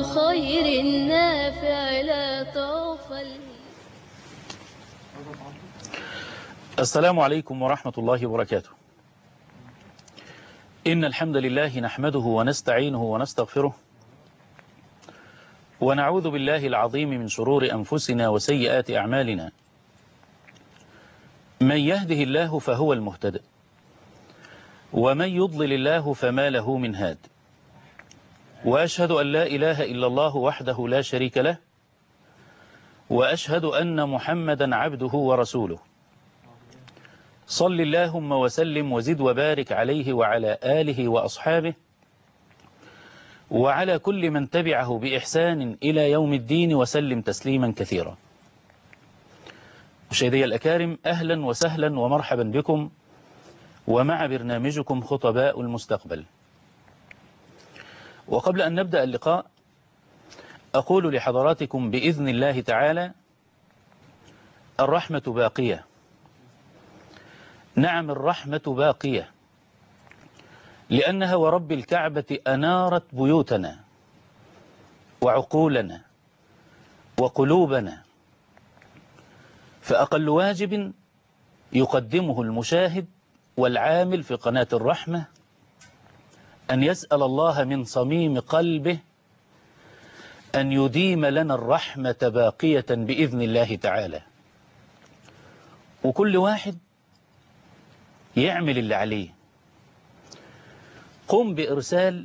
الخير النافع لا تغفل. السلام عليكم ورحمة الله وبركاته. إن الحمد لله نحمده ونستعينه ونستغفره، ونعوذ بالله العظيم من شرور أنفسنا وسيئات أعمالنا. من يهده الله فهو المهتد، ومن يضلل الله فما له من هاد. وأشهد أن لا إله إلا الله وحده لا شريك له، وأشهد أن محمدا عبده ورسوله. صل اللهم وسلم وزد وبارك عليه وعلى آله وأصحابه وعلى كل من تبعه بإحسان إلى يوم الدين وسلم تسليما كثيرا. مشاهدي الأكارم، أهلا وسهلا ومرحبا بكم ومع برنامجكم خطباء المستقبل. وقبل أن نبدأ اللقاء أقول لحضراتكم بإذن الله تعالى: الرحمة باقية. نعم، الرحمة باقية، لأنها ورب الكعبة أنارت بيوتنا وعقولنا وقلوبنا. فأقل واجب يقدمه المشاهد والعامل في قناة الرحمة أن يسأل الله من صميم قلبه أن يديم لنا الرحمة باقية بإذن الله تعالى. وكل واحد يعمل اللي عليه. قم بإرسال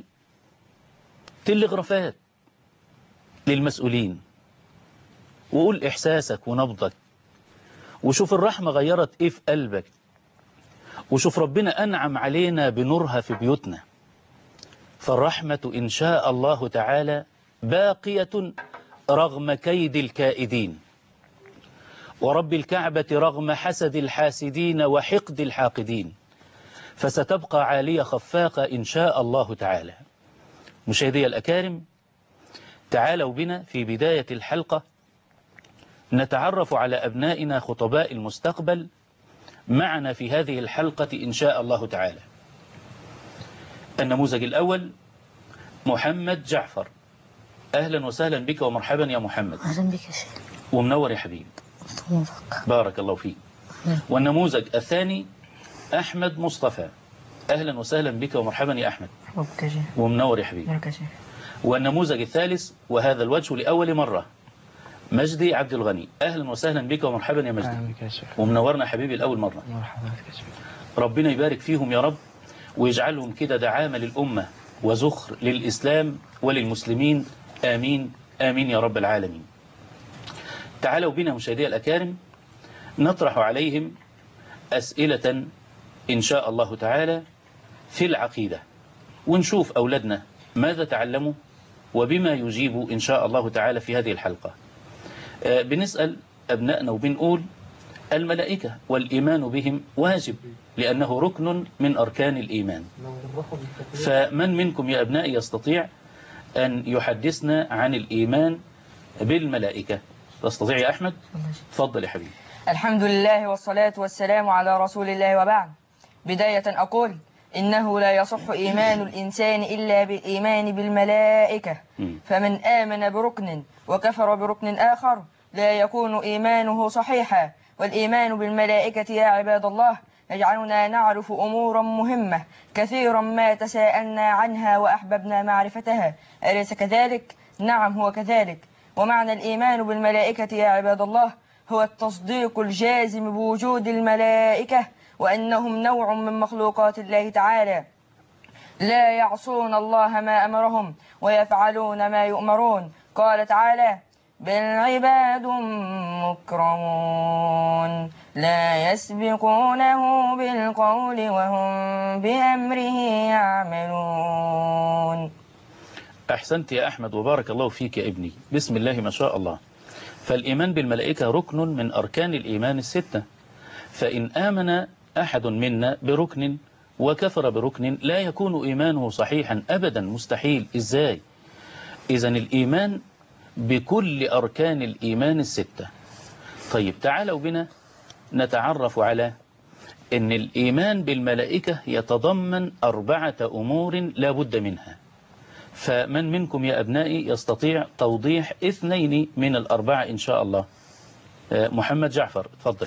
تلغرافات للمسؤولين، وقول إحساسك ونبضك، وشوف الرحمة غيرت إيه في قلبك، وشوف ربنا أنعم علينا بنورها في بيوتنا. فالرحمة إن شاء الله تعالى باقية رغم كيد الكائدين، ورب الكعبة رغم حسد الحاسدين وحقد الحاقدين، فستبقى عالية خفاقة إن شاء الله تعالى. مشاهدي الأكارم، تعالوا بنا في بداية الحلقة نتعرف على أبنائنا خطباء المستقبل. معنا في هذه الحلقة إن شاء الله تعالى النموذج الأول محمد جعفر. أهلا وسهلا بك ومرحبا يا محمد. أهلا بك يا شيخ. ومنور يا حبيبي. بارك الله فيك. والنموذج الثاني أحمد مصطفى. أهلا وسهلا بك ومرحبا يا أحمد. ومنور يا حبيبي. والنموذج الثالث، وهذا الوجه لأول مرة، مجدي عبد الغني. أهلا وسهلا بك ومرحبا يا مجدي. ومنورنا حبيبي لأول مرة. ربنا يبارك فيهم يا رب، ويجعلهم كده دعامة للأمة وزخر للإسلام وللمسلمين. آمين آمين يا رب العالمين. تعالوا بنا مشاهدي الأكارم نطرح عليهم أسئلة إن شاء الله تعالى في العقيدة، ونشوف أولادنا ماذا تعلموا وبما يجيبوا إن شاء الله تعالى في هذه الحلقة. بنسأل أبنائنا وبنقول: الملائكة والإيمان بهم واجب، لأنه ركن من أركان الإيمان. فمن منكم يا أبنائي يستطيع أن يحدثنا عن الإيمان بالملائكة؟ تستطيع يا أحمد؟ تفضل يا حبيبي. الحمد لله والصلاة والسلام على رسول الله، وبعد. بداية أقول: إنه لا يصح إيمان الإنسان إلا بالإيمان بالملائكة، فمن آمن بركن وكفر بركن آخر لا يكون إيمانه صحيحا. والإيمان بالملائكة يا عباد الله يجعلنا نعرف أمورا مهمة كثيرا ما تساءلنا عنها وأحببنا معرفتها، أليس كذلك؟ نعم، هو كذلك. ومعنى الإيمان بالملائكة يا عباد الله هو التصديق الجازم بوجود الملائكة، وأنهم نوع من مخلوقات الله تعالى، لا يعصون الله ما أمرهم ويفعلون ما يؤمرون. قال تعالى: بل عباد مكرمون لا يسبقونه بالقول وهم بأمره يعملون. أحسنت يا أحمد وبارك الله فيك يا ابني. بسم الله ما شاء الله. فالإيمان بالملائكة ركن من أركان الإيمان الستة، فإن آمن أحد منا بركن وكفر بركن لا يكون إيمانه صحيحا أبدا، مستحيل. إزاي؟ إذن الإيمان بكل أركان الإيمان الستة. طيب تعالوا بنا نتعرف على أن الإيمان بالملائكة يتضمن 4 أمور لا بد منها. فمن منكم يا أبنائي يستطيع توضيح 2 من الأربعة إن شاء الله؟ محمد جعفر تفضل.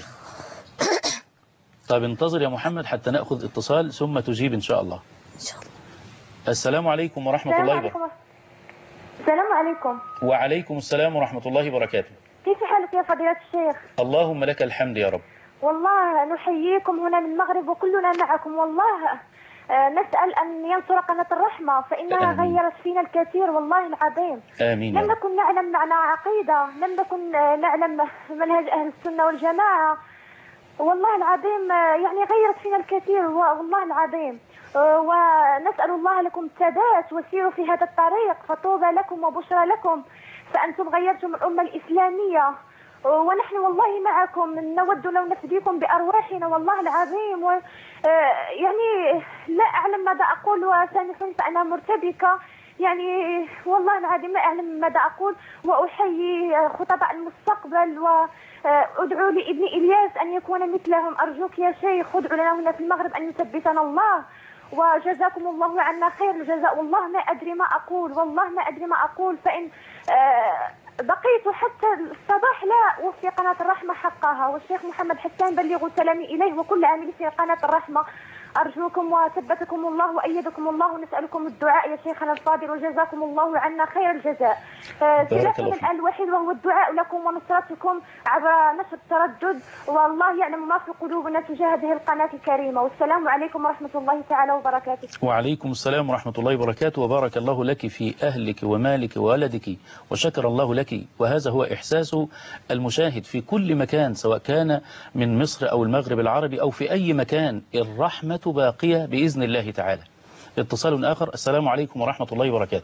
طيب انتظر يا محمد حتى نأخذ اتصال ثم تجيب إن شاء الله. السلام عليكم ورحمة الله وبركاته. السلام عليكم. وعليكم السلام ورحمة الله وبركاته. كيف حالك يا فضيلة الشيخ؟ اللهم لك الحمد يا رب. والله نحييكم هنا من المغرب وكلنا معكم والله. نسأل أن ينصر قناة الرحمة فإنها آمين. غيرت فينا الكثير والله العظيم. آمين. لم نكن نعلم معنى عقيدة، لم نكن نعلم منهج أهل السنة والجماعة والله العظيم، يعني غيرت فينا الكثير والله العظيم. ونسأل الله لكم السداد وسيروا في هذا الطريق فطوبى لكم وبشرى لكم، فأنتم غيرتم الأمة الإسلامية ونحن والله معكم، نود لو نفديكم بأرواحنا والله العظيم. يعني لا أعلم ماذا أقول وسامحوني فأنا مرتبكة، يعني والله العظيم لا أعلم ماذا أقول. وأحيي خطباء المستقبل وأدعو لابن إلياس أن يكون مثلهم. أرجوك يا شيخ ادعو لنا هنا في المغرب أن يثبتنا الله، وجزاكم الله عنا خير الجزاء. والله ما أدري ما أقول، والله ما أدري ما أقول، فإن بقيت حتى الصباح لا أوفي قناة الرحمة حقها. والشيخ محمد حسان بلغوا سلامي إليه وكل عامل في قناة الرحمة. أرجوكم وثبتكم الله وأيدكم الله، ونسألكم الدعاء يا شيخنا الفاضل وجزاكم الله عنا خير الجزاء. سلاحنا الآن الوحيد وهو الدعاء لكم ونصرتكم عبر نشر التردد، والله يعلم ما في قلوبنا تجاه هذه القناة الكريمة. والسلام عليكم ورحمة الله تعالى وبركاته. وعليكم السلام ورحمة الله وبركاته، وبارك الله لك في أهلك ومالك وولدك وشكر الله لك. وهذا هو إحساس المشاهد في كل مكان سواء كان من مصر أو المغرب العربي أو في أي مكان، الرحمة باقية بإذن الله تعالى. اتصال آخر. السلام عليكم ورحمة الله وبركاته.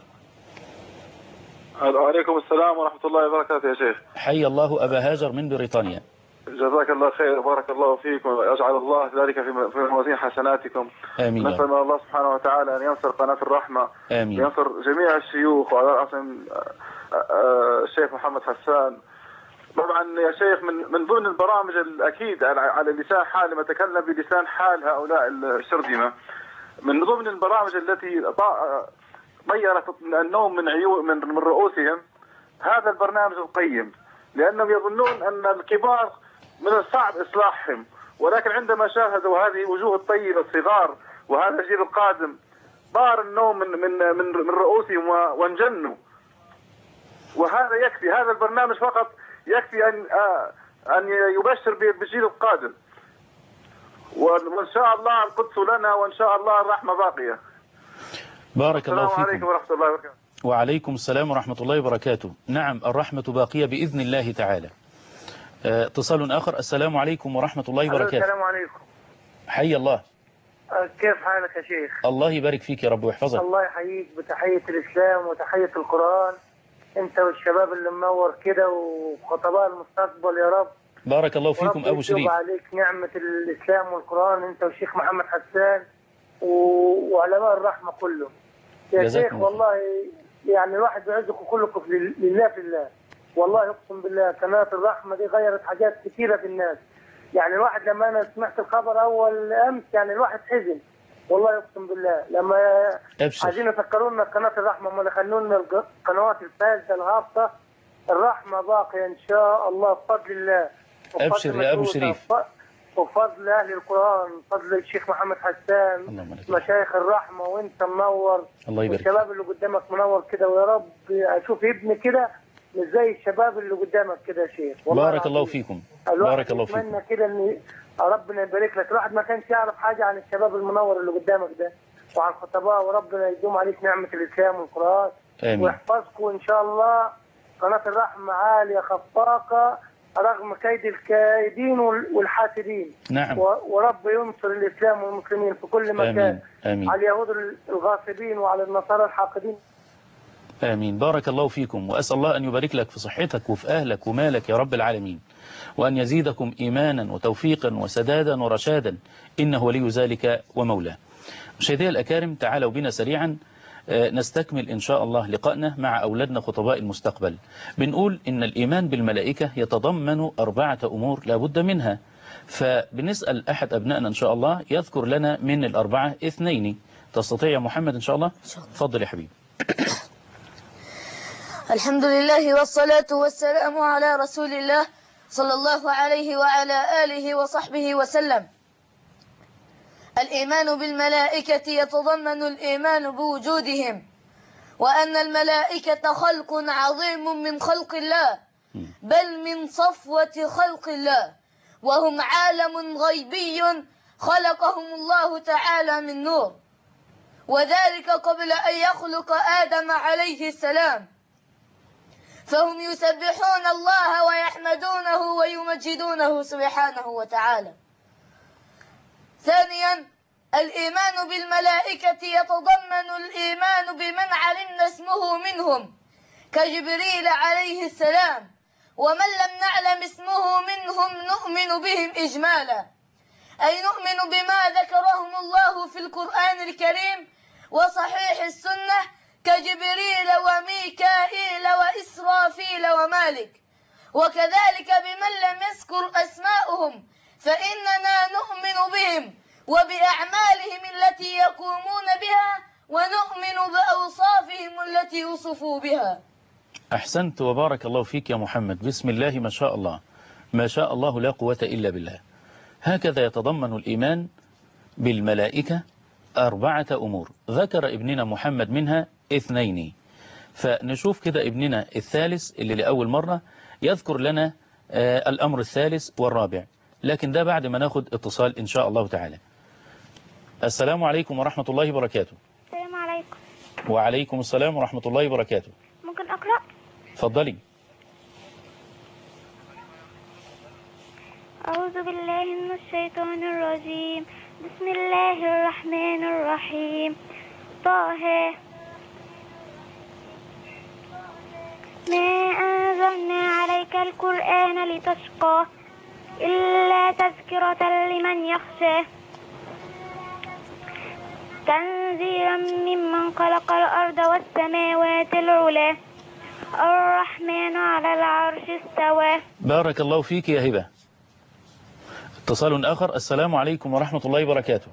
وعليكم السلام ورحمة الله وبركاته يا شيخ. حي الله أبا هاجر من بريطانيا. جزاك الله خير وبارك الله فيكم ويجعل الله ذلك في موازين حسناتكم. آمين. نسأل الله سبحانه وتعالى أن ينصر قناة الرحمة. آمين. وينصر جميع الشيوخ وعلى رأسهم الشيخ محمد حسان. طبعا يا شيخ من ضمن البرامج الأكيد على لسان حال لما تكلم بلسان حال هؤلاء الشرذمة، من ضمن البرامج التي طيرت النوم من رؤوسهم هذا البرنامج القيم، لأنهم يظنون أن الكبار من الصعب إصلاحهم، ولكن عندما شاهدوا هذه وجوه الطيبة الصغار وهذا الجيل القادم طار النوم من رؤوسهم وانجنوا. وهذا يكفي، هذا البرنامج فقط يكفي أن يبشر بالجيل القادم. وإن شاء الله القدس لنا وإن شاء الله الرحمة باقية. بارك الله فيكم. السلام عليكم ورحمة الله وبركاته. وعليكم السلام ورحمة الله وبركاته. نعم الرحمة باقية بإذن الله تعالى. اتصال آخر. السلام عليكم ورحمة الله وبركاته. السلام عليكم. حي الله. كيف حالك يا شيخ؟ الله يبارك فيك يا رب ويحفظك. الله يحييك بتحية الإسلام وتحية القرآن، أنت والشباب اللي منور كده وخطباء المستقبل يا رب. بارك الله فيكم أبو شريف. عليك نعمة الإسلام والقرآن أنت والشيخ محمد حسان وعلماء الرحمة كلهم يا شيخ. والله يعني الواحد بيعزكم كلكم لله في الله، والله أقسم بالله قناة الرحمة دي غيرت حاجات كثيرة في الناس. يعني الواحد لما أنا سمعت الخبر أول أمس يعني الواحد حزن والله أقسم بالله، لما عايزين يفكرونا قناة الرحمة ما يخلونا القنوات الفاسدة الهابطة. الرحمة باقية إن شاء الله بفضل الله. أبشر يا أبو شريف. وفضل أهل القرآن، فضل الشيخ محمد حسان، مشايخ الرحمة، وأنت منور، الله يبارك. والشباب اللي قدامك منور كده، ويا رب أشوف ابني كده مش زي الشباب اللي قدامك كده يا شيخ. بارك الله فيكم. بارك الله فيكم. أتمنى كده إن ربنا يبارك لك. الواحد ما كانش يعرف حاجة عن الشباب المنور اللي قدامك ده وعن خطباء، وربنا يدوم عليك نعمة الإسلام والقرآن. آمين. ويحفظكم إن شاء الله. قناة الرحمة عالية خفاقة رغم كيد الكائدين والحاسدين. نعم. ورب ينصر الإسلام والمسلمين في كل مكان. آمين. آمين. على اليهود الغاصبين وعلى النصارى الحاقدين. آمين. بارك الله فيكم، وأسأل الله أن يبارك لك في صحتك وفي أهلك ومالك يا رب العالمين، وأن يزيدكم إيمانا وتوفيقا وسدادا ورشادا، إنه ولي ذلك ومولاه. مشاهدي الأكارم، تعالوا بنا سريعا نستكمل إن شاء الله لقائنا مع أولادنا خطباء المستقبل. بنقول إن الإيمان بالملائكة يتضمن 4 أمور لا بد منها، فبنسأل أحد أبنائنا إن شاء الله يذكر لنا من ال4 2. تستطيع يا محمد إن شاء الله؟ تفضل يا حبيبي. الحمد لله والصلاة والسلام على رسول الله صلى الله عليه وعلى آله وصحبه وسلم. الإيمان بالملائكة يتضمن الإيمان بوجودهم، وأن الملائكة خلق عظيم من خلق الله، بل من صفوة خلق الله، وهم عالم غيبي خلقهم الله تعالى من نور، وذلك قبل أن يخلق آدم عليه السلام، فهم يسبحون الله ويحمدونه ويمجدونه سبحانه وتعالى. ثانيا، الإيمان بالملائكة يتضمن الإيمان بمن علمنا اسمه منهم كجبريل عليه السلام، ومن لم نعلم اسمه منهم نؤمن بهم إجمالا، أي نؤمن بما ذكرهم الله في القرآن الكريم وصحيح السنة كجبريل وميكائيل وإسرافيل ومالك، وكذلك بمن لم يذكر أسماءهم فإننا نؤمن بهم وبأعمالهم التي يقومون بها، ونؤمن بأوصافهم التي وصفوا بها. أحسنت وبارك الله فيك يا محمد. بسم الله ما شاء الله، ما شاء الله لا قوة إلا بالله. هكذا يتضمن الإيمان بالملائكة 4 أمور، ذكر ابننا محمد منها 2، فنشوف كده ابننا الثالث اللي لأول مرة يذكر لنا الأمر الثالث والرابع، لكن ده بعد ما ناخد اتصال إن شاء الله تعالى. السلام عليكم ورحمة الله وبركاته. السلام عليكم. وعليكم السلام ورحمة الله وبركاته. ممكن أقرأ؟ تفضلي. أعوذ بالله من الشيطان الرجيم. بسم الله الرحمن الرحيم. طه ما أنزلنا عليك القرآن لتشقى إلا تذكرة لمن يخشى تنزيلا ممن خلق الأرض والسماوات العلى الرحمن على العرش استوى. بارك الله فيك يا هبة. اتصال آخر. السلام عليكم ورحمة الله وبركاته.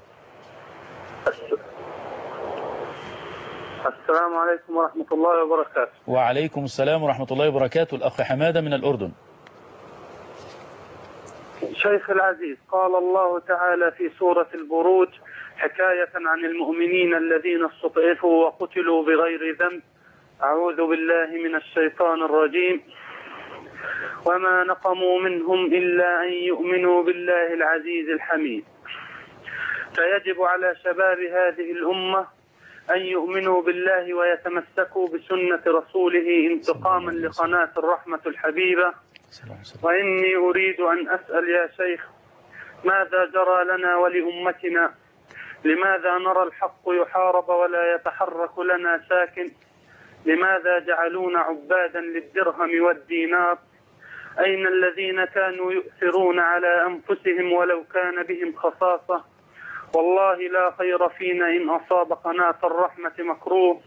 السلام عليكم ورحمة الله وبركاته. وعليكم السلام ورحمة الله وبركاته. الأخ حمادة من الأردن. شيخ العزيز، قال الله تعالى في سورة البروج حكاية عن المؤمنين الذين استضعفوا وقتلوا بغير ذنب: أعوذ بالله من الشيطان الرجيم: وما نقموا منهم إلا أن يؤمنوا بالله العزيز الحميد. فيجب على شباب هذه الأمة أن يؤمنوا بالله ويتمسكوا بسنة رسوله انتقاما لقناة الرحمة الحبيبة. وإني أريد أن أسأل يا شيخ، ماذا جرى لنا ولأمتنا؟ لماذا نرى الحق يحارب ولا يتحرك لنا ساكن؟ لماذا جعلونا عبادا للدرهم والدينار؟ أين الذين كانوا يؤثرون على أنفسهم ولو كان بهم خصاصة؟ والله لا خير فينا إن أصاب قناة الرحمة مكروه.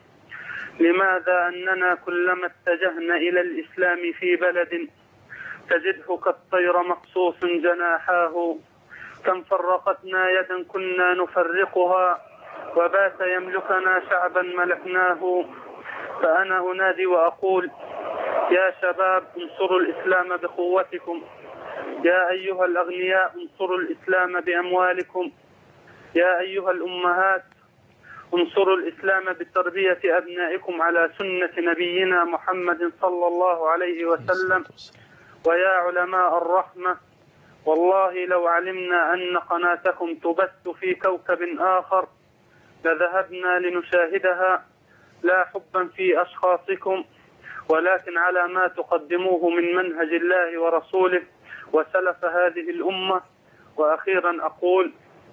لماذا أننا كلما اتجهنا إلى الإسلام في بلد تجده كالطير مقصوص جناحاه؟ كم فرقتنا يدا كنا نفرقها، وبات يملكنا شعبا ملكناه. فأنا أنادي وأقول: يا شباب، انصروا الإسلام بقوتكم. يا أيها الأغنياء، انصروا الإسلام بأموالكم. يا أيها الأمهات، انصروا الإسلام بتربية أبنائكم على سنة نبينا محمد صلى الله عليه وسلم. ويا علماء الرحمة، والله لو علمنا أن قناتكم تبث في كوكب آخر لذهبنا لنشاهدها، لا حبا في أشخاصكم ولكن على ما تقدموه من منهج الله ورسوله وسلف هذه الأمة. وأخيرا أقول: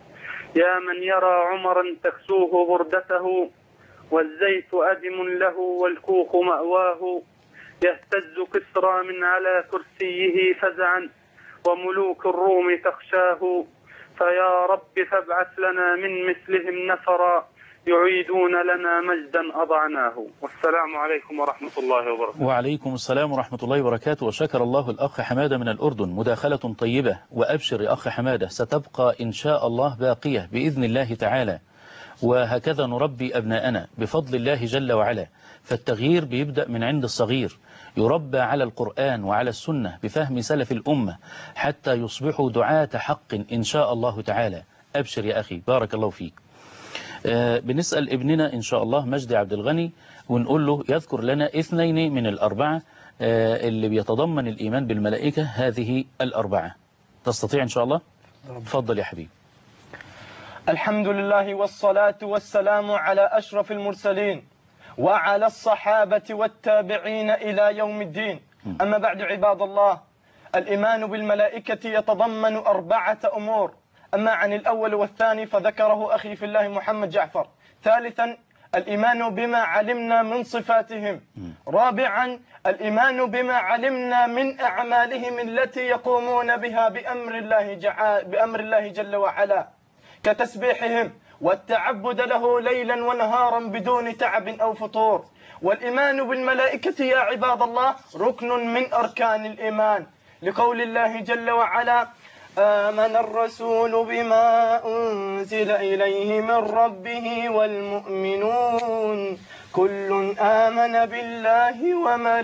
يا من يرى عمرا تكسوه بردته والزيت أدم له والكوخ مأواه، يهتز كسرى من على كرسيه فزعا وملوك الروم تخشاه. فيا رب فابعث لنا من مثلهم نفرا يعيدون لنا مجدا أضعناه. والسلام عليكم ورحمة الله وبركاته. وعليكم السلام ورحمة الله وبركاته. وشكر الله الأخ حمادة من الأردن، مداخلة طيبة. وأبشر يا أخ حمادة، ستبقى إن شاء الله باقية بإذن الله تعالى. وهكذا نربي أبناءنا بفضل الله جل وعلا. فالتغيير بيبدأ من عند الصغير، يربى على القرآن وعلى السنة بفهم سلف الأمة حتى يصبحوا دعاة حق إن شاء الله تعالى. أبشر يا أخي، بارك الله فيك. بنسأل ابننا إن شاء الله مجدي عبد الغني ونقول له يذكر لنا 2 من الأربعة اللي بيتضمن الإيمان بالملائكة، هذه الأربعة. تستطيع إن شاء الله؟ تفضل يا حبيبي. الحمد لله والصلاة والسلام على أشرف المرسلين وعلى الصحابة والتابعين إلى يوم الدين. أما بعد عباد الله، الإيمان بالملائكة يتضمن 4 أمور. أما عن الأول والثاني فذكره أخي في الله محمد جعفر. ثالثا الإيمان بما علمنا من صفاتهم. رابعا الإيمان بما علمنا من أعمالهم التي يقومون بها بأمر الله جل وعلا، كتسبيحهم والتعبد له ليلا ونهارا بدون تعب أو فطور. والإيمان بالملائكة يا عباد الله ركن من أركان الإيمان، لقول الله جل وعلا: آمن الرسول بما أنزل إليه من ربه والمؤمنون كل آمن بالله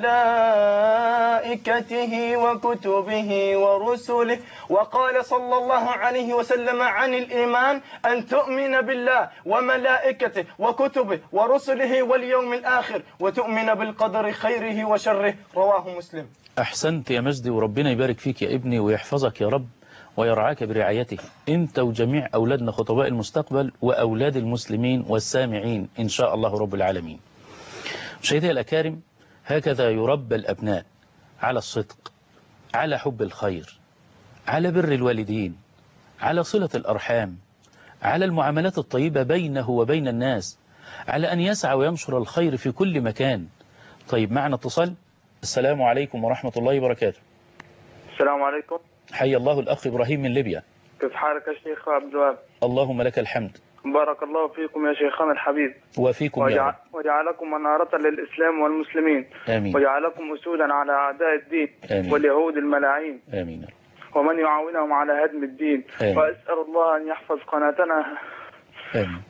وملائكته وكتبه ورسله. وقال صلى الله عليه وسلم عن الإيمان أن تؤمن بالله وملائكته وكتبه ورسله واليوم الآخر وتؤمن بالقدر خيره وشره. رواه مسلم. أحسنت يا مجدي، وربنا يبارك فيك يا ابني ويحفظك يا رب ويرعاك برعايته، انت وجميع أولادنا خطباء المستقبل وأولاد المسلمين والسامعين إن شاء الله رب العالمين. مشاهدي الأكارم، هكذا يربى الأبناء على الصدق، على حب الخير، على بر الوالدين، على صلة الأرحام، على المعاملات الطيبة بينه وبين الناس، على أن يسعى وينشر الخير في كل مكان. طيب معنا اتصال. السلام عليكم ورحمة الله وبركاته. السلام عليكم. حي الله الأخ إبراهيم من ليبيا. كيف حالك يا شيخ عبد الوهاب؟ اللهم لك الحمد. بارك الله فيكم يا شيخنا الحبيب، وفيكم يا رب، وجعلكم منارة للإسلام والمسلمين. آمين. وجعلكم أسودا على أعداء الدين. آمين. واليهود الملاعين. آمين. ومن يعاونهم على هدم الدين. آمين. وأسأل الله أن يحفظ قناتنا. آمين.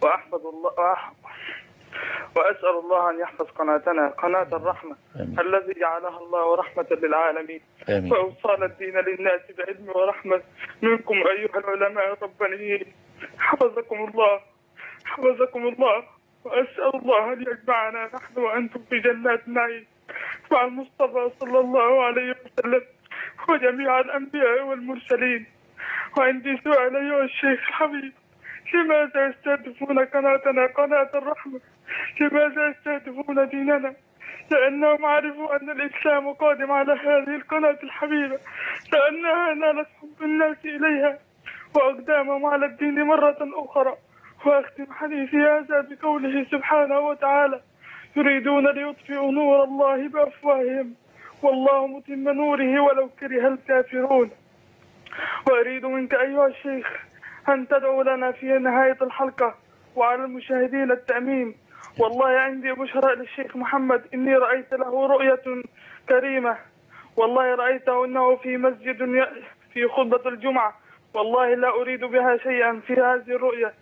وأسأل الله أن يحفظ قناتنا، قناة الرحمة. آمين. الذي جعلها الله رحمة للعالمين. آمين. وأوصال الدين للناس بعلم ورحمة منكم أيها العلماء الربانيين. حفظكم الله، حفظكم الله. وأسأل الله أن يجمعنا نحن وأنتم في جنات النعيم مع المصطفى صلى الله عليه وسلم وجميع الأنبياء والمرسلين. وعندي سؤال أيها الشيخ الحبيب، لماذا يستهدفون قناتنا قناة الرحمة؟ لماذا يستهدفون ديننا؟ لأنهم عرفوا أن الإسلام قادم على هذه القناة الحبيبة، لأنها نالت حب الناس إليها وأقدامهم على الدين مرة أخرى. وأختم حديثي هذا بقوله سبحانه وتعالى: يريدون ليطفئوا نور الله بأفواههم والله متم نوره ولو كره الكافرون. وأريد منك أيها الشيخ أن تدعو لنا في نهاية الحلقة وعلى المشاهدين التأمين. والله عندي بشرى للشيخ محمد، إني رأيت له رؤية كريمة. والله رأيته أنه في مسجد في خطبة الجمعة، والله لا أريد بها شيئا في هذه الرؤية.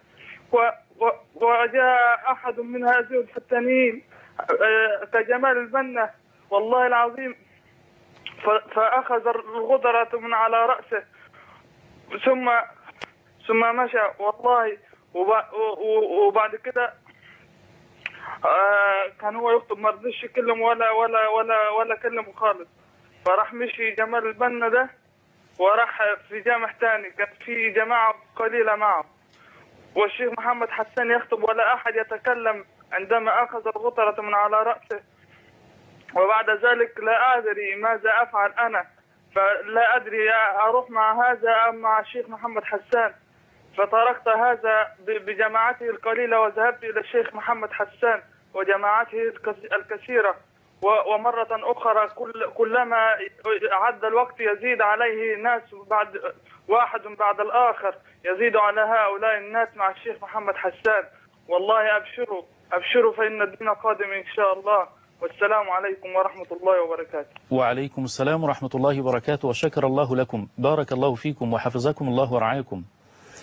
وجاء أحد من هذه الفتانين كجمال البنا والله العظيم، فأخذ الغدرة من على رأسه ثم مشى والله. وبعد كده كان هو يخطب، ما رضيش يكلم ولا كلمه خالص. فراح مشي جمال البنا ده وراح في جامع ثاني، كان في جماعة قليلة معه، والشيخ محمد حسان يخطب ولا أحد يتكلم عندما أخذ الغطرة من على رأسه. وبعد ذلك لا أدري ماذا أفعل أنا، فلا أدري أروح مع هذا أم مع الشيخ محمد حسان. فتركت هذا بجماعته القليلة وذهبت إلى الشيخ محمد حسان وجماعته الكثيرة. ومرة أخرى كلما عد الوقت يزيد عليه ناس واحد بعد الآخر، يزيد على هؤلاء الناس مع الشيخ محمد حسان. والله أبشروا فإن الدين قادم إن شاء الله. والسلام عليكم ورحمة الله وبركاته. وعليكم السلام ورحمة الله وبركاته، وشكر الله لكم، بارك الله فيكم وحفظكم الله ورعاكم.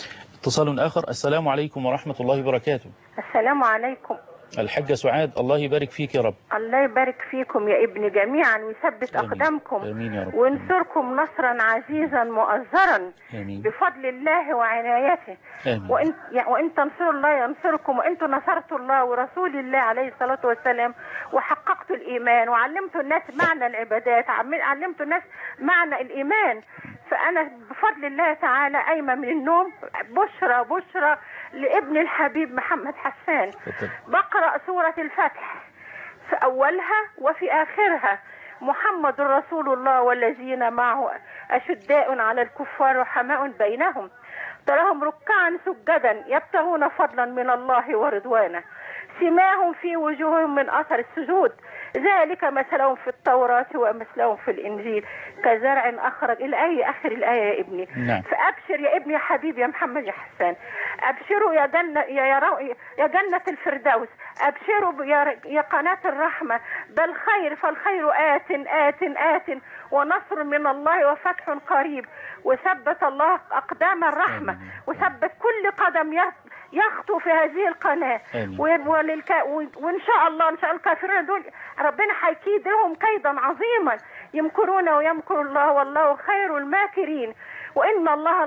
اتصال آخر. السلام عليكم ورحمة الله وبركاته. السلام عليكم. الحاجة سعاد، الله يبارك فيك يا رب. الله يبارك فيكم يا ابني جميعا ويثبت أقدامكم. آمين يا رب. وينصركم نصرا عزيزا مؤزرا. آمين. بفضل الله وعنايته. آمين. وإن تنصروا الله ينصركم، وإنتم نصرتوا الله ورسول الله عليه الصلاة والسلام وحققتوا الإيمان وعلمتوا الناس معنى العبادات، علمتوا الناس معنى الإيمان. فأنا بفضل الله تعالى قايمة من النوم بشرى بشرى لابن الحبيب محمد حسان. بقرأ سورة الفتح في أولها وفي آخرها. محمد رسول الله والذين معه أشداء على الكفار رحماء بينهم تراهم ركعا سجدا يبتغون فضلا من الله ورضوانه سماهم في وجوههم من أثر السجود ذلك مثلهم في التوراة ومثلهم في الإنجيل كزرع أخرج إلى أي آخر الآية يا ابني. نعم. فأبشر يا ابني يا حبيبي يا محمد يا حسان، أبشروا يا جنة يا جنة الفردوس، أبشروا يا قناة الرحمة، بل خير فالخير آت ونصر من الله وفتح قريب. وثبت الله أقدام الرحمة وثبت كل قدم يخطو في هذه القناة. وإن شاء الله الكافرين دول ربنا هيكيد لهم كيدا عظيما يمكرون ويمكر الله والله خير الماكرين. وإن الله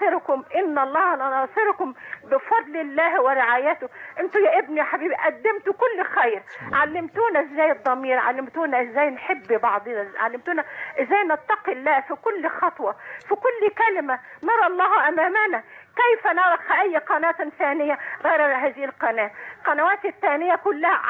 لناصركم بفضل الله ورعايته. انتوا يا ابني يا حبيبي قدمتوا كل خير، علمتونا ازاي الضمير، علمتونا ازاي نحب بعضنا، علمتونا ازاي نتقي الله في كل خطوة في كل كلمة. نرى الله أمامنا، كيف نرى أي قناة ثانية غير هذه القناة؟ القنوات الثانية كلها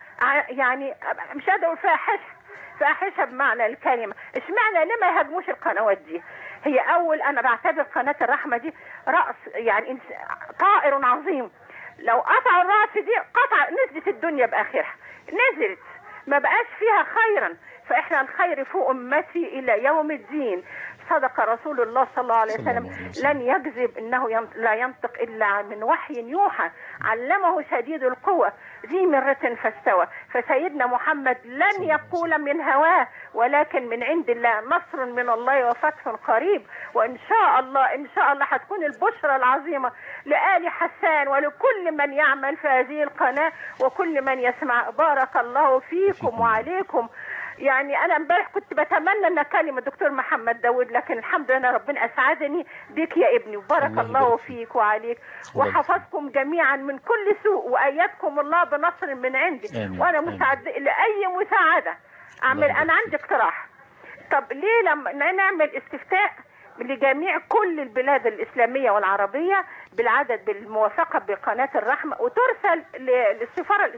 يعني مش قادر أقول فاحشة بمعنى الكلمة. اشمعنى ليه ما يهاجموش القنوات دي؟ هي أول أنا بعتبر قناة الرحمة دي رأس يعني طائر عظيم. لو قطعوا الرأس دي نزلت الدنيا بآخرها، نزلت ما بقاش فيها خيرا. فإحنا الخير فوق أمتي إلى يوم الدين. صدق رسول الله صلى الله عليه وسلم لن يكذب إنه لا ينطق إلا من وحي يوحى علمه شديد القوة ذي مرة فاستوى. فسيدنا محمد لن يقول من هواه ولكن من عند الله، نصر من الله وفتح قريب. وإن شاء الله هتكون البشرى العظيمة لآل حسان ولكل من يعمل في هذه القناة وكل من يسمع. بارك الله فيكم وعليكم. يعني أنا امبارح كنت بتمنى أن أكلم الدكتور محمد داود، لكن الحمد لله ربنا أسعدني بك يا ابني. وبارك الله فيك وعليك وحفظكم جميعا من كل سوء وأيدكم الله بنصر من عندي. وأنا مستعد لأي مساعدة أعمل. أنا عندي اقتراح. طب ليه لما نعمل استفتاء لجميع كل البلاد الإسلامية والعربية بالعدد بالموافقة بقناة الرحمة وترسل للسفارة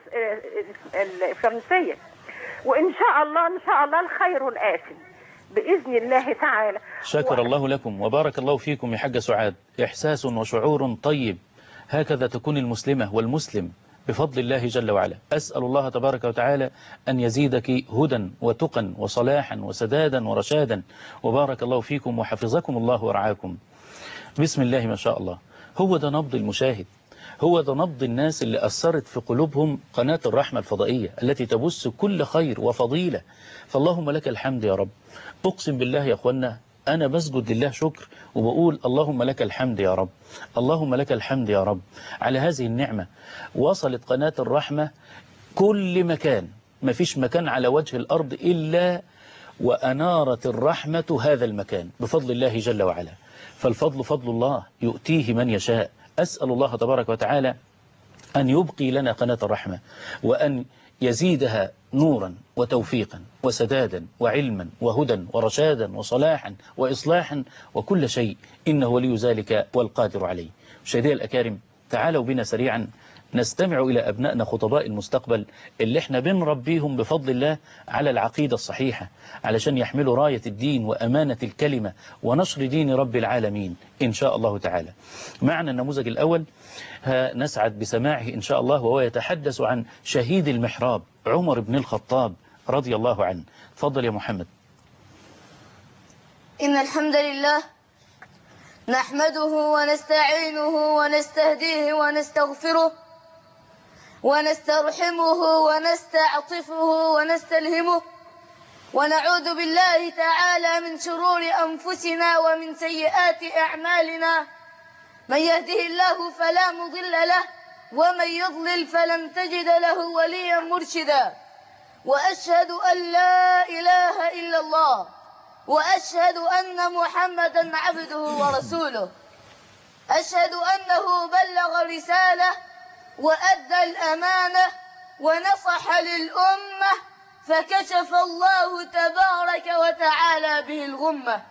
الفرنسية، وإن شاء الله الخير آت بإذن الله تعالى. شكر الله لكم وبارك الله فيكم يا حاجة سعاد. إحساس وشعور طيب، هكذا تكون المسلمة والمسلم بفضل الله جل وعلا. أسأل الله تبارك وتعالى أن يزيدك هدى وتقا وصلاحا وسدادا ورشادا. وبارك الله فيكم وحفظكم الله ورعاكم. بسم الله ما شاء الله. هو ده نبض المشاهد، هو ده نبض الناس اللي أثرت في قلوبهم قناة الرحمة الفضائية التي تبث كل خير وفضيلة. فاللهم لك الحمد يا رب. أقسم بالله يا أخوانا أنا بسجد لله شكر وبقول اللهم لك الحمد يا رب، اللهم لك الحمد يا رب على هذه النعمة. وصلت قناة الرحمة كل مكان، ما فيش مكان على وجه الأرض إلا وأنارت الرحمة هذا المكان بفضل الله جل وعلا. فالفضل فضل الله يؤتيه من يشاء. أسأل الله تبارك وتعالى أن يبقي لنا قناة الرحمة وأن يزيدها نورا وتوفيقا وسدادا وعلما وهدى ورشادا وصلاحا وإصلاحا وكل شيء، إنه ولي ذلك والقادر عليه. مشاهدينا الأكارم، تعالوا بنا سريعا نستمع إلى أبنائنا خطباء المستقبل اللي احنا بنربيهم بفضل الله على العقيدة الصحيحة علشان يحملوا راية الدين وأمانة الكلمة ونشر دين رب العالمين إن شاء الله تعالى. معنا النموذج الأول نسعد بسماعه إن شاء الله، وهو يتحدث عن شهيد المحراب عمر بن الخطاب رضي الله عنه. تفضل يا محمد. إن الحمد لله نحمده ونستعينه ونستهديه ونستغفره ونسترحمه ونستعطفه ونستلهمه، ونعوذ بالله تعالى من شرور أنفسنا ومن سيئات أعمالنا، من يهده الله فلا مضل له ومن يضلل فلن تجد له وليا مرشدا، وأشهد أن لا إله إلا الله، وأشهد أن محمدا عبده ورسوله. أشهد أنه بلغ رسالة وأدى الأمانة ونصح للأمة، فكشف الله تبارك وتعالى به الغمة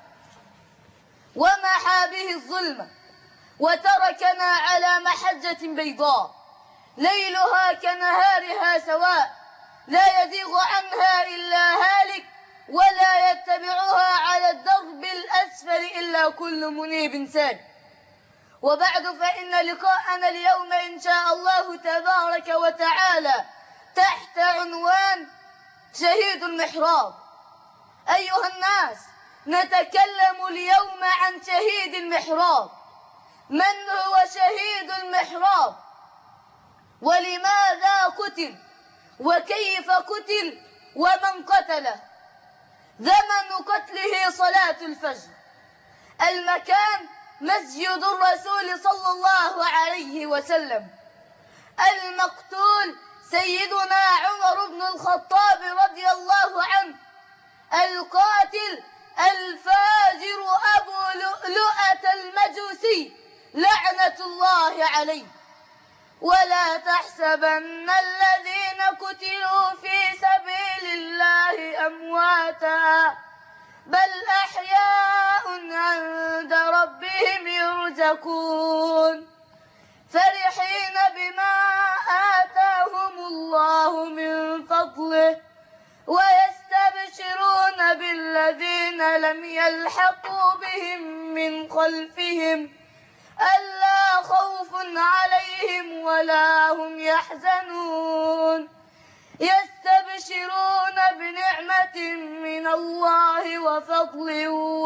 ومحى به الظلمة، وتركنا على محجة بيضاء ليلها كنهارها سواء، لا يزيغ عنها إلا هالك ولا يتبعها على الدرب الأسفل إلا كل منيب سالك. وبعد، فإن لقاءنا اليوم إن شاء الله تبارك وتعالى تحت عنوان شهيد المحراب. أيها الناس، نتكلم اليوم عن شهيد المحراب. من هو شهيد المحراب؟ ولماذا قتل؟ وكيف قتل؟ ومن قتله؟ زمن قتله صلاة الفجر. المكان مسجد الرسول صلى الله عليه وسلم. المقتول سيدنا عمر بن الخطاب رضي الله عنه. القاتل الفاجر أبو لؤلؤة المجوسي لعنة الله عليه. ولا تحسبن الذين قتلوا في سبيل الله أمواتا بل أحياء عند ربهم يرزقون فرحين بما آتاهم الله من فضله ويستبشرون بالذين لم يلحقوا بهم من خلفهم ألا خوف عليهم ولا هم يحزنون يستبشرون بنعمة من الله وفضل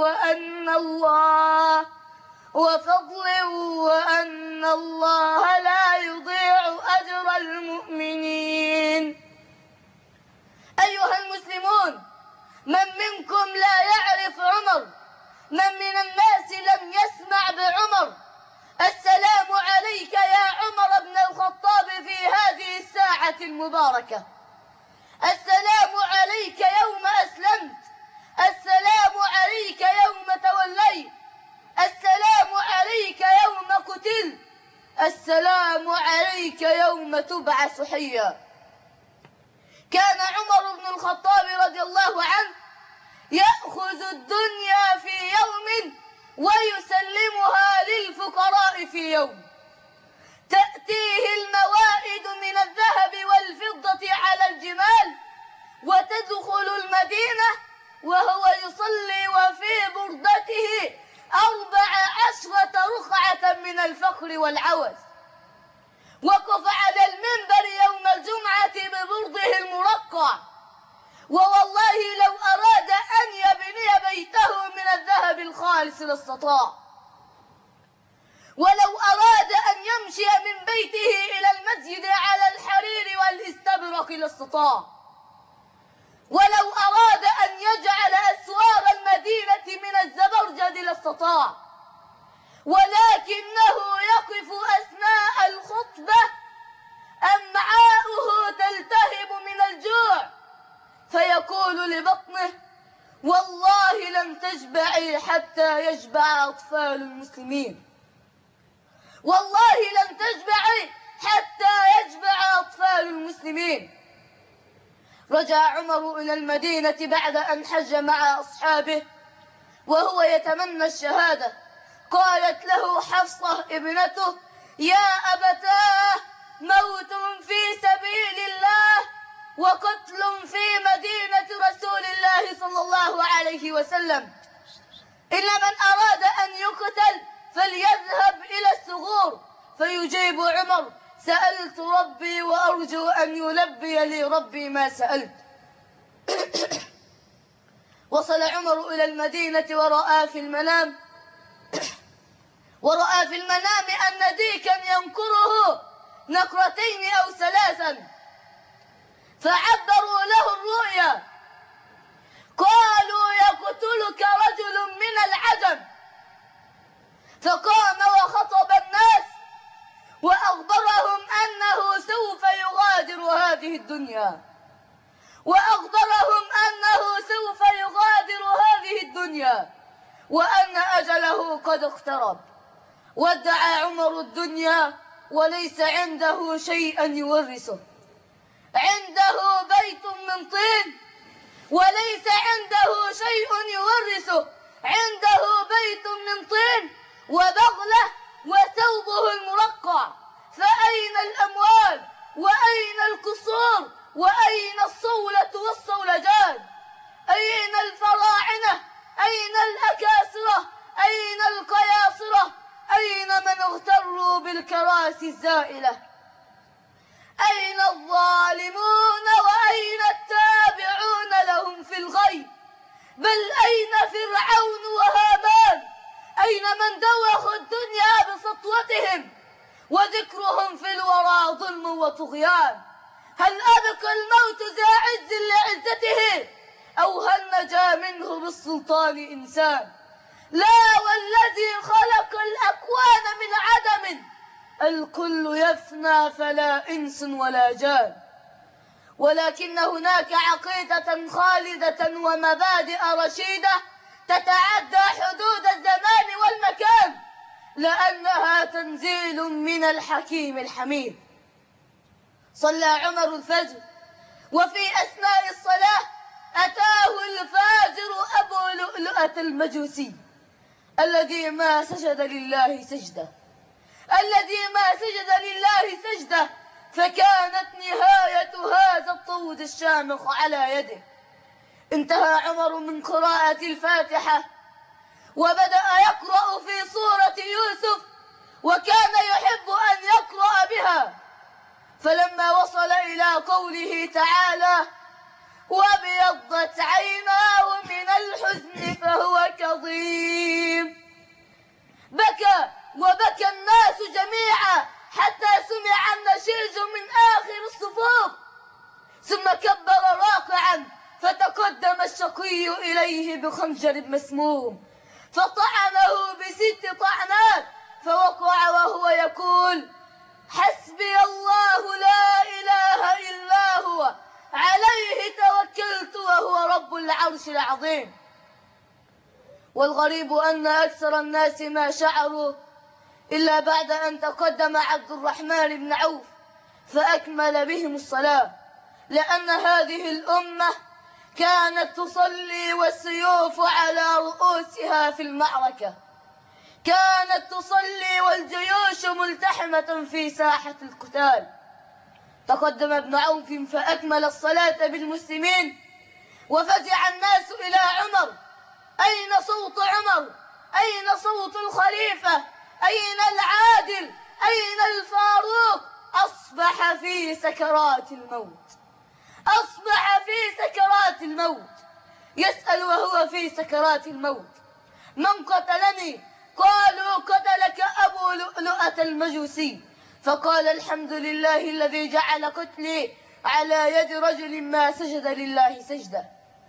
وأن الله لا يضيع أجر المؤمنين. أيها المسلمون، من منكم لا يعرف عمر؟ من الناس لم يسمع بعمر؟ السلام عليك يا عمر بن الخطاب في هذه الساعة المباركة. السلام عليك يوم أسلمت. السلام عليك يوم توليت. السلام عليك يوم قتلت. السلام عليك يوم تبعث حيا. كان عمر بن الخطاب رضي الله عنه يأخذ الدنيا في يوم ويسلمها للفقراء في يوم. تأتيه الموائد من الذهب والفضة على الجمال وتدخل المدينة وهو يصلي وفي بردته 14 رقعة من الفخر والعوز. وقف على المنبر يوم الجمعة ببرده المرقع، ووالله لو أراد أن يبني بيته من الذهب الخالص لاستطاع، ولو أراد أن يمشي من بيته إلى المسجد على الحرير والاستبرق لاستطاع، ولو أراد أن يجعل أسوار المدينة من الزبرجد لاستطاع، ولكنه يقف أثناء الخطبة أمعاؤه تلتهب من الجوع فيقول لبطنه: والله لن تشبعي حتى يشبع أطفال المسلمين، والله لن تشبعي حتى يشبع أطفال المسلمين. رجع عمر إلى المدينة بعد أن حج مع أصحابه وهو يتمنى الشهادة. قالت له حفصة ابنته: يا أبتاه، موت في سبيل الله وقتل في مدينة رسول الله صلى الله عليه وسلم، إن من أراد أن يقتل فليذهب إلى الثغور. فيجيب عمر: سألت ربي وأرجو أن يلبي لي ربي ما سألت. وصل عمر إلى المدينة ورأى في المنام أن ديكا ينكره نكرتين أو ثلاثا، فعبروا له الرؤيا، قالوا: يقتلك رجل من العجم. فقام وخطب الناس هذه الدنيا، وأخبرهم أنه سوف يغادر هذه الدنيا وأن أجله قد اقترب. وادعى عمر الدنيا وليس عنده شيئا يورثه، عنده بيت من طين وليس عنده شيء يورثه، عنده بيت من طين وبغلة وثوبه المرقع، فأين الأموال وأين القصور وأين الصولة والصولجان؟ أين الفراعنة؟ أين الأكاسرة؟ أين القياصرة؟ أين من اغتروا بالكراسي الزائلة؟ أين الظالمون وأين التابعون لهم في الغيب؟ بل أين فرعون وهامان؟ أين من دوخوا الدنيا بسطوتهم وذكرهم في الورى ظلم وطغيان؟ هل أبقى الموت ذا عز لعزته أو هل نجا منه بالسلطان إنسان؟ لا والذي خلق الأكوان من عدم الكل يفنى فلا إنس ولا جان، ولكن هناك عقيدة خالدة ومبادئ رشيدة تتعدى حدود الزمان والمكان، لأنها تنزيل من الحكيم الحميد. صلى عمر الفجر وفي أثناء الصلاة أتاه الفاجر أبو لؤلؤة المجوسي الذي ما سجد لله سجدة، الذي ما سجد لله سجدة، فكانت نهاية هذا الطود الشامخ على يده. انتهى عمر من قراءة الفاتحة وبدأ يقرأ في سورة يوسف، وكان يحب أن يقرأ بها، فلما وصل إلى قوله تعالى وابيضت عيناه من الحزن فهو كظيم، بكى وبكى الناس جميعا حتى سمع النشيج من آخر الصفوف، ثم كبر راكعا فتقدم الشقي إليه بخنجر مسموم فطعنه ب6 طعنات فوقع وهو يقول حسبي الله لا إله إلا هو عليه توكلت وهو رب العرش العظيم. والغريب أن أكثر الناس ما شعروا إلا بعد أن تقدم عبد الرحمن بن عوف فأكمل بهم الصلاة، لأن هذه الأمة كانت تصلي والسيوف على رؤوسها في المعركة، كانت تصلي والجيوش ملتحمة في ساحة القتال. تقدم ابن عوف فأكمل الصلاة بالمسلمين، وفزع الناس إلى عمر، أين صوت عمر؟ أين صوت الخليفة؟ أين العادل؟ أين الفاروق؟ أصبح في سكرات الموت، أصبح في سكرات الموت. يسأل وهو في سكرات الموت من قتلني؟ قالوا قتلك أبو لؤلؤة المجوسي، فقال الحمد لله الذي جعل قتلي على يد رجل ما سجد لله سجدة.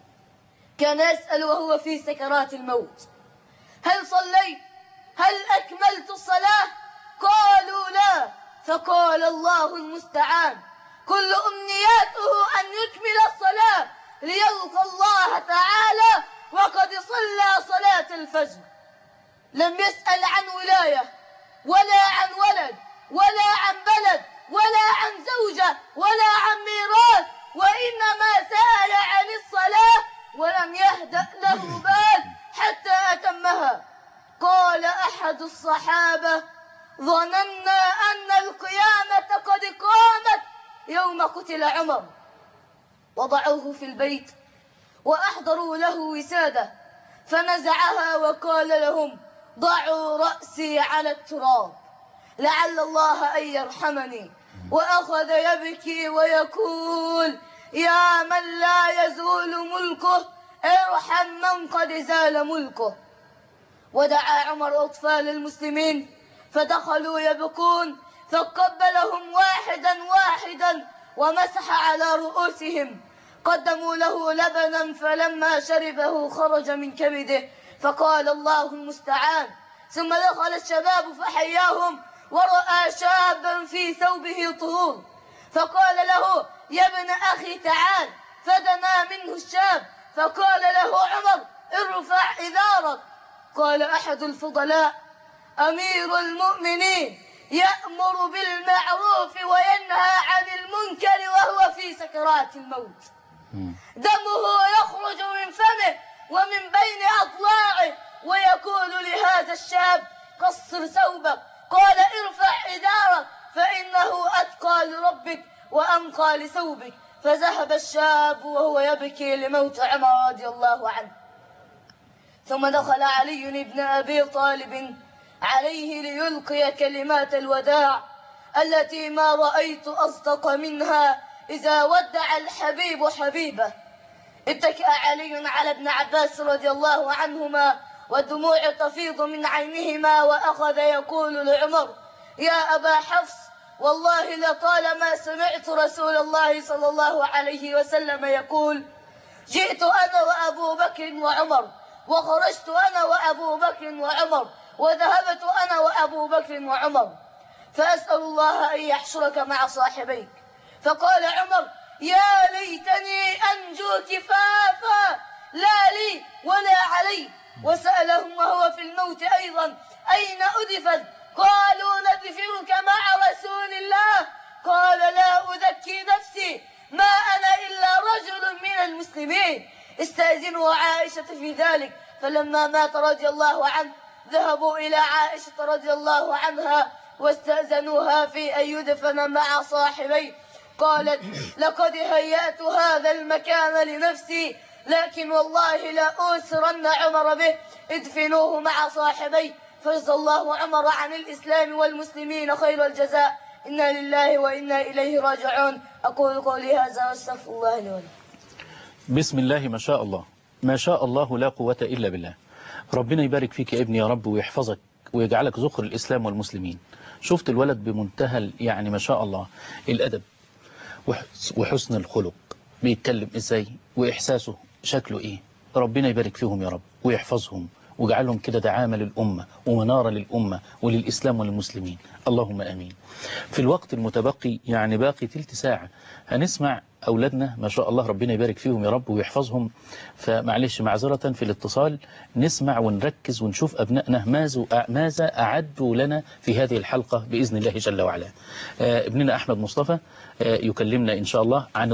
كان يسأل وهو في سكرات الموت هل صليت؟ هل أكملت الصلاة؟ قالوا لا، فقال الله المستعان كل أمنياته أن يكمل الصلاة ليلقى الله تعالى وقد صلى صلاة الفجر. لم يسأل عن ولاية ولا عن ولد ولا عن بلد ولا عن زوجة ولا عن ميراث، وإنما سأل عن الصلاة ولم يهدأ له بال حتى أتمها. قال أحد الصحابة ظننا أن القيامة قد قامت يوم قتل عمر. وضعوه في البيت وأحضروا له وسادة فنزعها وقال لهم ضعوا رأسي على التراب لعل الله أن يرحمني، وأخذ يبكي ويقول يا من لا يزول ملكه ارحم من قد زال ملكه. ودعا عمر أطفال المسلمين فدخلوا يبكون فقبلهم واحدا واحدا ومسح على رؤوسهم. قدموا له لبنا فلما شربه خرج من كبده فقال الله المستعان. ثم دخل الشباب فحياهم ورأى شابا في ثوبه طهور فقال له يا ابن أخي تعال. فدنا منه الشاب فقال له عمر ارفع إزارك. قال أحد الفضلاء أمير المؤمنين يأمر بالمعروف وينهى عن المنكر وهو في سكرات الموت، دمه يخرج من فمه ومن بين أضلاعه، ويقول لهذا الشاب قصر ثوبك. قال ارفع إزارك فإنه أتقى لربك وأنقى لثوبك. فذهب الشاب وهو يبكي لموت عمر رضي الله عنه. ثم دخل علي بن أبي طالب عليه ليلقي كلمات الوداع التي ما رأيت أصدق منها إذا ودع الحبيب حبيبه. اتكأ علي على ابن عباس رضي الله عنهما والدموع تفيض من عينهما، وأخذ يقول لعمر يا أبا حفص والله لطالما سمعت رسول الله صلى الله عليه وسلم يقول جئت أنا وأبو بكر وعمر، وخرجت أنا وأبو بكر وعمر، وذهبت أنا وأبو بكر وعمر، فأسأل الله أن يحشرك مع صاحبيك. فقال عمر يا ليتني أنجو كفافا لا لي ولا علي. وسألهم وهو في الموت أيضا أين أدفن؟ قالوا ندفنك مع رسول الله. قال لا أذكي نفسي، ما أنا إلا رجل من المسلمين. استأذنوا عائشة في ذلك. فلما مات رضي الله عنه ذهبوا إلى عائشة رضي الله عنها واستأذنوها في أن يدفن مع صاحبيه. قالت لقد هيأت هذا المكان لنفسي، لكن والله لا أوسرن عمر به، ادفنوه مع صاحبيه. فجزى الله عمر عن الإسلام والمسلمين خير الجزاء. إنا لله وإنا إليه راجعون. أقول قولي هذا واستغفر الله لي ولكم. بسم الله ما شاء الله، ما شاء الله لا قوة إلا بالله. ربنا يبارك فيك يا ابني يا رب ويحفظك ويجعلك ذخر الإسلام والمسلمين. شفت الولد بمنتهى يعني ما شاء الله الأدب وحسن الخلق، بيتكلم إزاي وإحساسه شكله إيه. ربنا يبارك فيهم يا رب ويحفظهم ويجعلهم كده دعامة للأمة ومنارة للأمة وللإسلام والمسلمين، اللهم آمين. في الوقت المتبقي يعني باقي تلت ساعة هنسمع أولادنا ما شاء الله ربنا يبارك فيهم يا رب ويحفظهم. فمعلش معذرة في الاتصال، نسمع ونركز ونشوف أبنائنا ماذا أعدوا لنا في هذه الحلقة بإذن الله جل وعلا. ابننا أحمد مصطفى يكلمنا إن شاء الله عن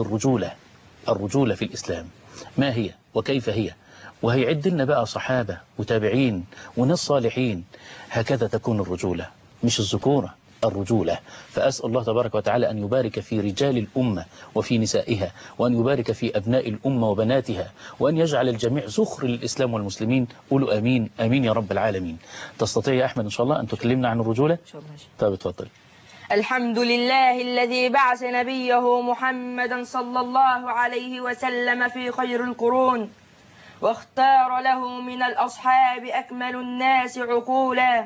الرجولة في الإسلام، ما هي وكيف هي، وهيعد لنا بقى صحابة وتابعين وناس صالحين. هكذا تكون الرجولة، مش الذكورة، الرجولة. فأسأل الله تبارك وتعالى أن يبارك في رجال الأمة وفي نسائها، وأن يبارك في أبناء الأمة وبناتها، وأن يجعل الجميع ذخر للإسلام والمسلمين. قولوا آمين آمين يا رب العالمين. تستطيع يا أحمد إن شاء الله أن تكلمنا عن الرجولة؟ طيب اتفضل. الحمد لله الذي بعث نبيه محمدا صلى الله عليه وسلم في خير القرون، واختار له من الأصحاب أكمل الناس عقولا،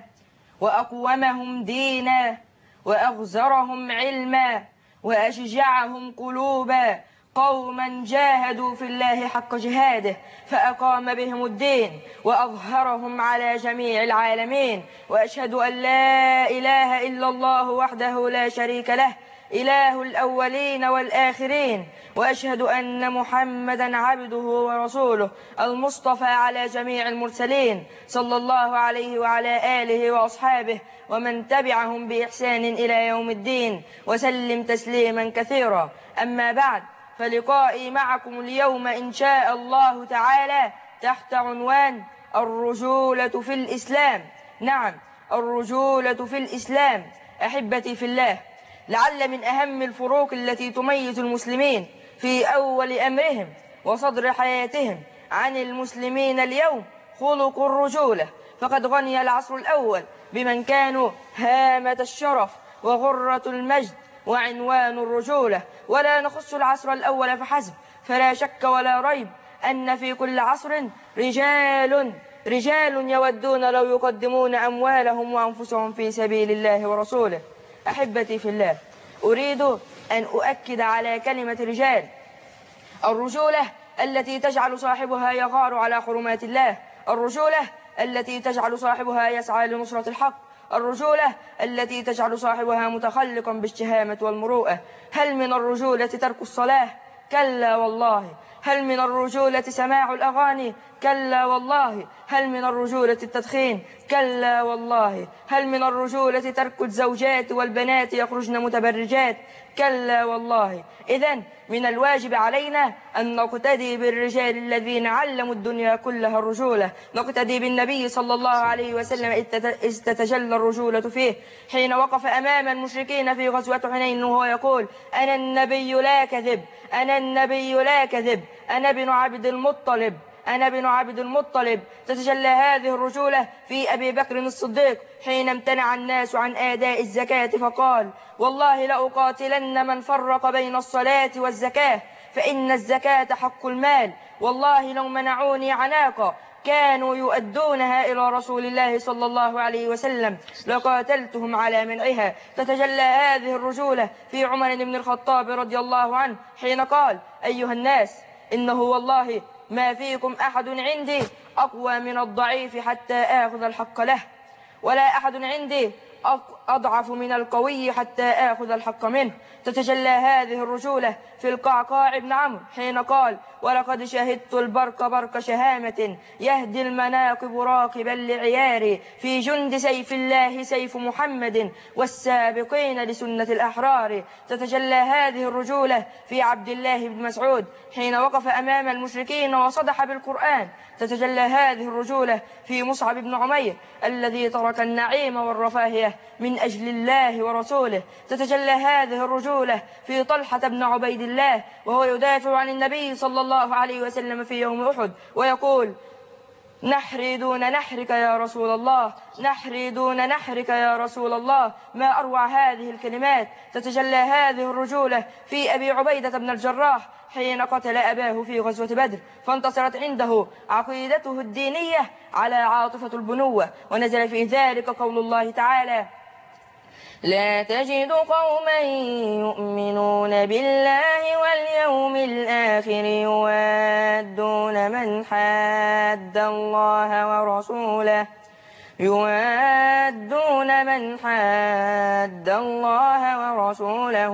وأقومهم دينا، وأغزرهم علما، وأشجعهم قلوبا، قوما جاهدوا في الله حق جهاده فأقام بهم الدين وأظهرهم على جميع العالمين. وأشهد أن لا إله إلا الله وحده لا شريك له، إله الأولين والآخرين. وأشهد أن محمدا عبده ورسوله المصطفى على جميع المرسلين، صلى الله عليه وعلى آله وأصحابه ومن تبعهم بإحسان إلى يوم الدين، وسلم تسليما كثيرا. أما بعد، فلقائي معكم اليوم إن شاء الله تعالى تحت عنوان الرجولة في الإسلام. نعم، الرجولة في الإسلام. أحبتي في الله، لعل من أهم الفروق التي تميز المسلمين في أول أمرهم وصدر حياتهم عن المسلمين اليوم خلق الرجولة. فقد غني العصر الأول بمن كانوا هامة الشرف وغرة المجد وعنوان الرجولة، ولا نخص العصر الأول فحسب، فلا شك ولا ريب أن في كل عصر رجال يودون لو يقدمون أموالهم وأنفسهم في سبيل الله ورسوله. أحبتي في الله، أريد أن أؤكد على كلمة رجال. الرجولة التي تجعل صاحبها يغار على حرمات الله، الرجولة التي تجعل صاحبها يسعى لنصرة الحق، الرجولة التي تجعل صاحبها متخلقا بالشهامة والمروءة. هل من الرجولة ترك الصلاة؟ كلا والله. هل من الرجولة سماع الأغاني؟ كلا والله. هل من الرجولة التدخين؟ كلا والله. هل من الرجولة ترك الزوجات والبنات يخرجن متبرجات؟ كلا والله. إذن من الواجب علينا أن نقتدي بالرجال الذين علموا الدنيا كلها الرجولة. نقتدي بالنبي صلى الله عليه وسلم إذ تتجلى الرجولة فيه، حين وقف أمام المشركين في غزوة حنين وهو يقول: أنا النبي لا كذب، أنا النبي لا كذب، أنا ابن عبد المطلب، أنا ابن عبد المطلب. تتجلى هذه الرجولة في أبي بكر الصديق حين امتنع الناس عن أداء الزكاة فقال: والله لأقاتلن من فرق بين الصلاة والزكاة، فإن الزكاة حق المال، والله لو منعوني عناقة كانوا يؤدونها إلى رسول الله صلى الله عليه وسلم لقاتلتهم على منعها. تتجلى هذه الرجولة في عمر بن الخطاب رضي الله عنه حين قال: أيها الناس، إنه والله ما فيكم أحد عندي أقوى من الضعيف حتى آخذ الحق له، ولا أحد عندي أضعف من القوي حتى آخذ الحق منه. تتجلى هذه الرجولة في القعقاع بن عمرو حين قال: ولقد شهدت البرق برق شهامة يهدي المناقب راقبا لعياري، في جند سيف الله سيف محمد والسابقين لسنة الأحرار. تتجلى هذه الرجولة في عبد الله بن مسعود حين وقف أمام المشركين وصدح بالقرآن. تتجلى هذه الرجولة في مصعب بن عمير الذي ترك النعيم والرفاهية من أجل الله ورسوله. تتجلى هذه الرجولة في طلحة بن عبيد الله وهو يدافع عن النبي صلى الله عليه وسلم في يوم أحد ويقول: نحري دون نحرك يا رسول الله، نحري دون نحرك يا رسول الله. ما أروع هذه الكلمات. تتجلى هذه الرجولة في أبي عبيدة بن الجراح حين قتل أباه في غزوة بدر، فانتصرت عنده عقيدته الدينية على عاطفة البنوة، ونزل في ذلك قول الله تعالى: لا تجد قوما يؤمنون بالله واليوم الآخر يوادون من حاد الله ورسوله، يوادون من حاد الله ورسوله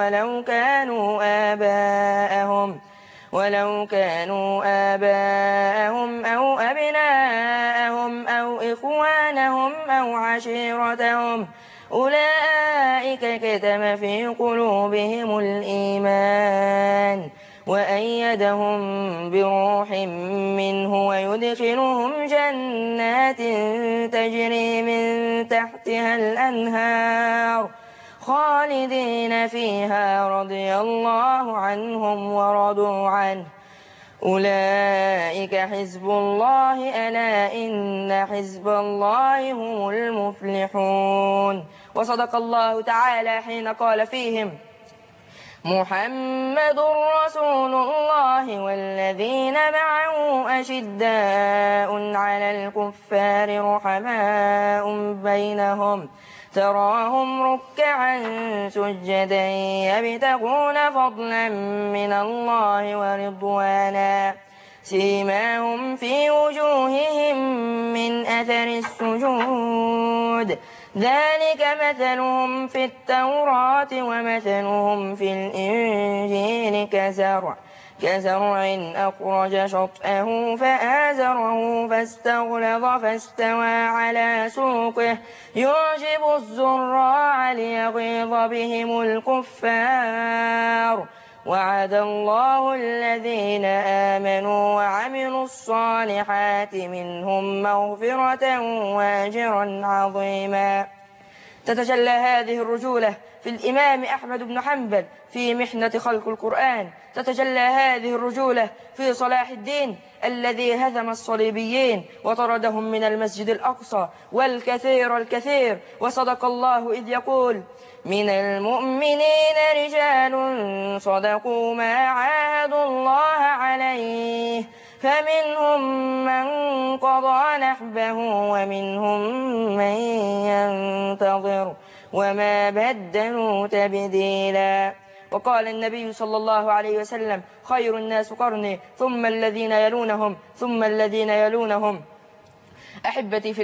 ولو كانوا آباءهم أو أبناءهم أو إخوانهم أو عشيرتهم أولئك كتم في قلوبهم الإيمان وأيدهم بروح منه ويدخلهم جنات تجري من تحتها الأنهار خالدين فيها رضي الله عنهم ورضوا عنه أولئك حزب الله ألا إن حزب الله هم المفلحون. وصدق الله تعالى حين قال فيهم: محمد رسول الله والذين معه أشداء على الكفار رحماء بينهم تراهم ركعا سجدا يبتغون فضلا من الله ورضوانا سيماهم في وجوههم من أثر السجود ذلك مثلهم في التوراة ومثلهم في الإنجيل كزرع أخرج شطأه فآزره فاستغلظ فاستوى على سوقه يعجب الزراع ليغيظ بهم الكفار وعد الله الذين آمنوا وعملوا الصالحات منهم مغفرة وأجرا عظيما. تتجلى هذه الرجولة في الإمام أحمد بن حنبل في محنة خلق القرآن. تتجلى هذه الرجولة في صلاح الدين الذي هزم الصليبيين وطردهم من المسجد الأقصى والكثير. وصدق الله إذ يقول: من المؤمنين رجال صدقوا ما عاهدوا الله عليه فمنهم من قضى نحبه ومنهم من ينتظر وما بدلوا تبديلا. وقال النبي صلى الله عليه وسلم: خير الناس قرني ثم الذين يلونهم ثم الذين يلونهم. أحبتي في الله،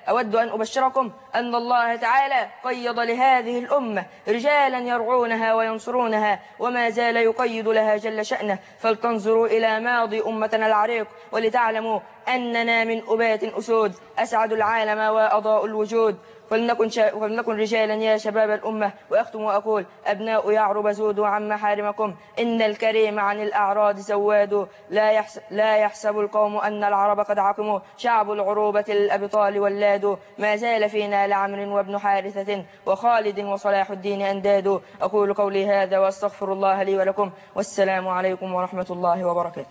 أود أن أبشركم أن الله تعالى قيض لهذه الأمة رجالا يرعونها وينصرونها، وما زال يقيد لها جل شأنه. فلتنظروا إلى ماضي أمتنا العريق ولتعلموا أننا من أبات أسود أسعد العالم وأضاء الوجود. فلنكن رجالا يا شباب الأمة. وأختم وأقول: أبناء يعرب زودوا عن محارمكم، إن الكريم عن الأعراض زواد. لا يحسب القوم أن العرب قد عقموا، شعب العروبة الأبطال ولاد. ما زال فينا لعمر وابن حارثة وخالد وصلاح الدين أنداد. أقول قولي هذا وأستغفر الله لي ولكم، والسلام عليكم ورحمة الله وبركاته.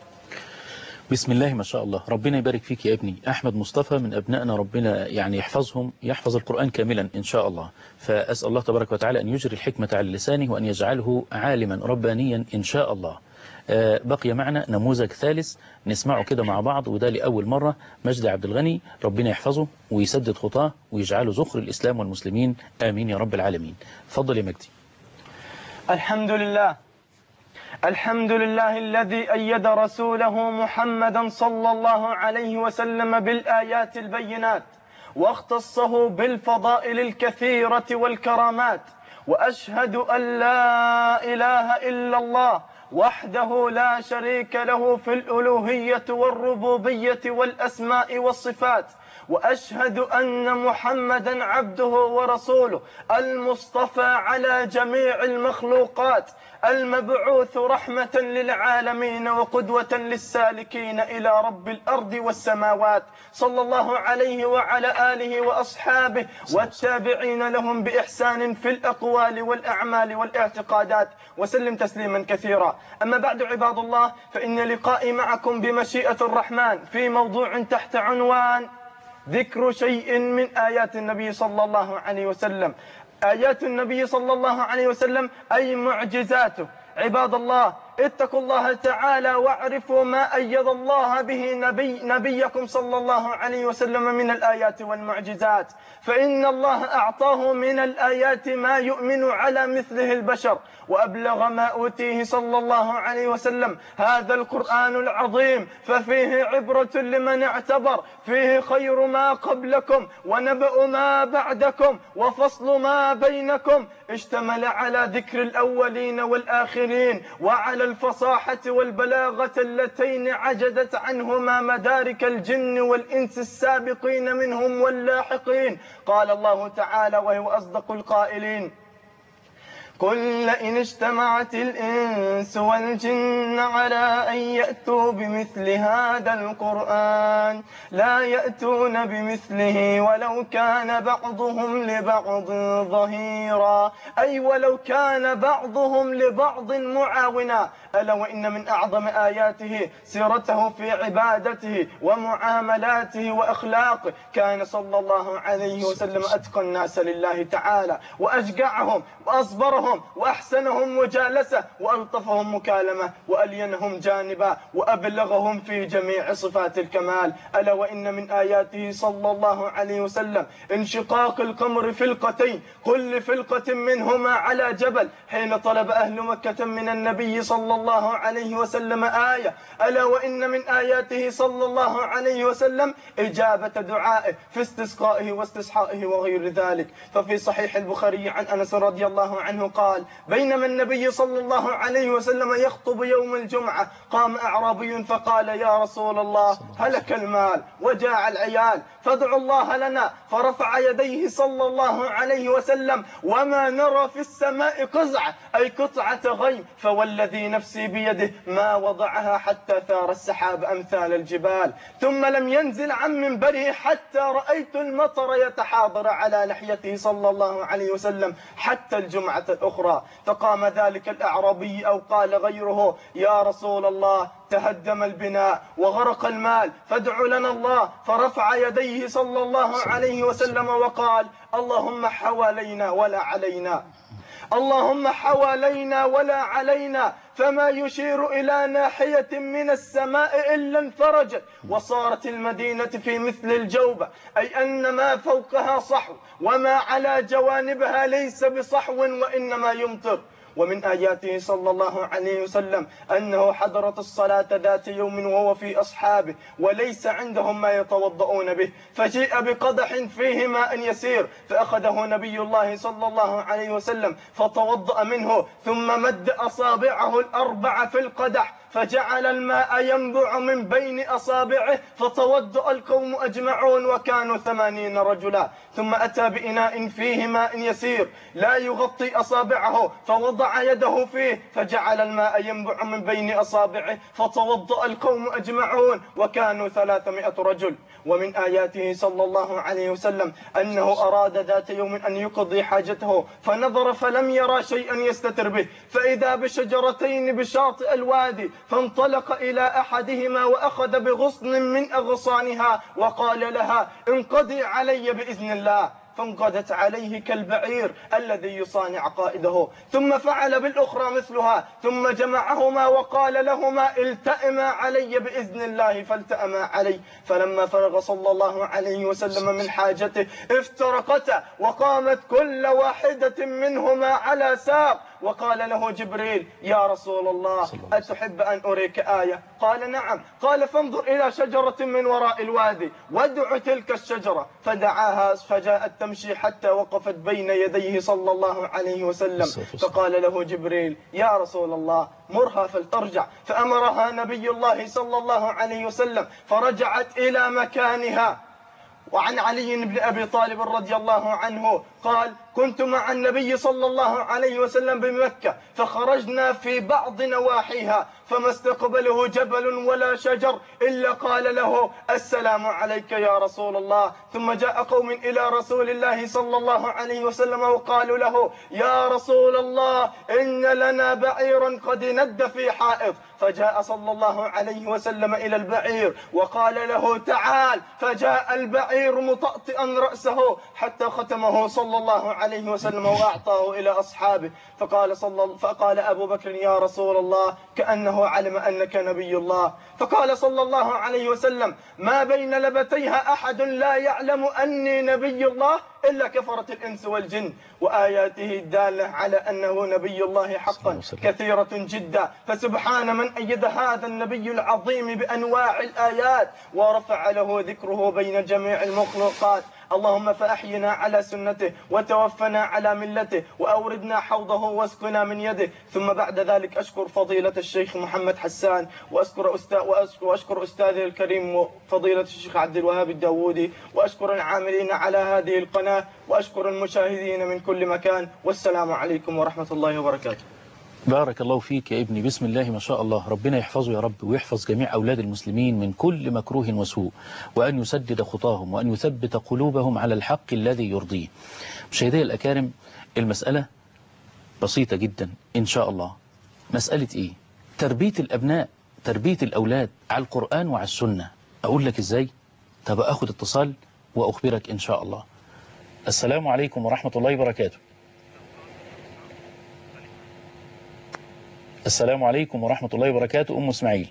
بسم الله ما شاء الله، ربنا يبارك فيك يا ابني. أحمد مصطفى من أبنائنا، ربنا يعني يحفظهم، يحفظ القرآن كاملا إن شاء الله. فأسأل الله تبارك وتعالى أن يجري الحكمة على لسانه وأن يجعله عالما ربانيا إن شاء الله. بقي معنا نموذج ثالث نسمعه كده مع بعض، وده لأول مرة. مجدي عبد الغني، ربنا يحفظه ويسدد خطاه ويجعله ذخر الإسلام والمسلمين، آمين يا رب العالمين. فضل يا مجدي. الحمد لله، الحمد لله الذي أيد رسوله محمدا صلى الله عليه وسلم بالآيات البينات، واختصه بالفضائل الكثيرة والكرامات. وأشهد أن لا إله إلا الله وحده لا شريك له في الألوهية والربوبية والأسماء والصفات. وأشهد أن محمدا عبده ورسوله المصطفى على جميع المخلوقات، المبعوث رحمة للعالمين وقدوة للسالكين إلى رب الأرض والسماوات، صلى الله عليه وعلى آله وأصحابه والتابعين لهم بإحسان في الأقوال والأعمال والاعتقادات، وسلم تسليما كثيرا. أما بعد عباد الله، فإن لقائي معكم بمشيئة الرحمن في موضوع تحت عنوان ذكر شيء من آيات النبي صلى الله عليه وسلم. آيات النبي صلى الله عليه وسلم أي معجزاته. عباد الله، اتقوا الله تعالى واعرفوا ما أيد الله به نبيكم صلى الله عليه وسلم من الآيات والمعجزات، فإن الله أعطاه من الآيات ما يؤمن على مثله البشر، وأبلغ ما أوتيه صلى الله عليه وسلم هذا القرآن العظيم، ففيه عبرة لمن اعتبر، فيه خير ما قبلكم ونبأ ما بعدكم وفصل ما بينكم، اشتمل على ذكر الأولين والآخرين وعلى الفصاحة والبلاغة اللتين عجزت عنهما مدارك الجن والإنس السابقين منهم واللاحقين. قال الله تعالى وهو أصدق القائلين: قل لئن اجتمعت الإنس والجن على أن يأتوا بمثل هذا القرآن لا يأتون بمثله ولو كان بعضهم لبعض ظهيرا، أي ولو كان بعضهم لبعض معاونا. ألا وإن من أعظم آياته سيرته في عبادته ومعاملاته وأخلاقه. كان صلى الله عليه وسلم أتقى الناس لله تعالى، وأشجعهم وأصبرهم وأحسنهم مجالسة، وألطفهم مكالمة، وألينهم جانبا، وأبلغهم في جميع صفات الكمال. ألا وإن من آياته صلى الله عليه وسلم انشقاق القمر فلقتين، كل فلقة منهما على جبل، حين طلب أهل مكة من النبي صلى الله عليه وسلم آية. ألا وإن من آياته صلى الله عليه وسلم إجابة دعائه في استسقائه واستسحائه وغير ذلك. ففي صحيح البخاري عن أنس رضي الله عنه قال: بينما النبي صلى الله عليه وسلم يخطب يوم الجمعة قام أعرابي فقال: يا رسول الله، هلك المال وجاع العيال فادعوا الله لنا. فرفع يديه صلى الله عليه وسلم: وما نرى في السماء قزعة، أي قطعة غيم، فوالذي نفسي بيده ما وضعها حتى ثار السحاب أمثال الجبال. ثم لم ينزل عن منبره حتى رأيت المطر يتحاضر على لحيته صلى الله عليه وسلم حتى الجمعة الأخرى. فقام ذلك الأعرابي أو قال غيره: يا رسول الله، تهدم البناء وغرق المال فادع لنا الله. فرفع يديه صلى الله عليه وسلم وقال: اللهم حوالينا ولا علينا، اللهم حوالينا ولا علينا. فما يشير إلى ناحية من السماء إلا انفرجت، وصارت المدينة في مثل الجوبة، أي أن ما فوقها صحو وما على جوانبها ليس بصحو وإنما يمطر. ومن آياته صلى الله عليه وسلم أنه حضرت الصلاة ذات يوم وهو في أصحابه وليس عندهم ما يتوضؤون به، فجيء بقدح فيه ماء يسير فأخذه نبي الله صلى الله عليه وسلم فتوضأ منه، ثم مد أصابعه الأربع في القدح فجعل الماء ينبع من بين أصابعه فتوضأ القوم أجمعون وكانوا 80 رجلا. ثم أتى بإناء فيه ماء يسير لا يغطي أصابعه فوضع يده فيه فجعل الماء ينبع من بين أصابعه فتوضأ القوم أجمعون وكانوا 300 رجل. ومن آياته صلى الله عليه وسلم أنه أراد ذات يوم أن يقضي حاجته فنظر فلم يرى شيئا يستتر به، فإذا بشجرتين بشاطئ الوادي فانطلق إلى أحدهما وأخذ بغصن من أغصانها وقال لها انقضي علي بإذن الله، فانقضت عليه كالبعير الذي يصانع قائده، ثم فعل بالأخرى مثلها، ثم جمعهما وقال لهما التئما علي بإذن الله فالتأما عليه. فلما فرغ صلى الله عليه وسلم من حاجته افترقتا وقامت كل واحدة منهما على ساق، وقال له جبريل يا رسول الله أتحب أن أريك آية؟ قال نعم. قال فانظر إلى شجرة من وراء الوادي وادع تلك الشجرة، فدعاها فجاءت تمشي حتى وقفت بين يديه صلى الله عليه وسلم، فقال له جبريل يا رسول الله مرها فلترجع، فأمرها نبي الله صلى الله عليه وسلم فرجعت إلى مكانها. وعن علي بن أبي طالب رضي الله عنه قال كنت مع النبي صلى الله عليه وسلم بمكة فخرجنا في بعض نواحيها فما استقبله جبل ولا شجر إلا قال له السلام عليك يا رسول الله. ثم جاء قوم إلى رسول الله صلى الله عليه وسلم وقالوا له يا رسول الله إن لنا بعيرا قد ند في حائط، فجاء صلى الله عليه وسلم إلى البعير وقال له تعال، فجاء البعير مطأطئا رأسه حتى ختمه صلى الله عليه وسلم وأعطاه إلى أصحابه. فقال أبو بكر يا رسول الله كأنه علم أنك نبي الله. فقال صلى الله عليه وسلم ما بين لبتيها أحد لا يعلم أني نبي الله إلا كفرة الإنس والجن. وآياته الدالة على أنه نبي الله حقا كثيرة جدا، فسبحان من أيد هذا النبي العظيم بأنواع الآيات ورفع له ذكره بين جميع المخلوقات. اللهم فأحينا على سنته وتوفنا على ملته وأوردنا حوضه واسقنا من يده. ثم بعد ذلك أشكر فضيلة الشيخ محمد حسان وأشكر أستاذي الكريم فضيلة الشيخ عبد الوهاب الداوودي، وأشكر العاملين على هذه القناة، وأشكر المشاهدين من كل مكان، والسلام عليكم ورحمة الله وبركاته. بارك الله فيك يا ابني، بسم الله ما شاء الله، ربنا يحفظه يا رب ويحفظ جميع أولاد المسلمين من كل مكروه وسوء، وأن يسدد خطاهم وأن يثبت قلوبهم على الحق الذي يرضيه. مشاهدي الأكارم، المسألة بسيطة جدا إن شاء الله. مسألة إيه؟ تربية الأبناء، تربية الأولاد على القرآن وعلى السنة. أقول لك إزاي؟ طب أخذ اتصال وأخبرك إن شاء الله. السلام عليكم ورحمة الله وبركاته. السلام عليكم ورحمة الله وبركاته. أم إسماعيل.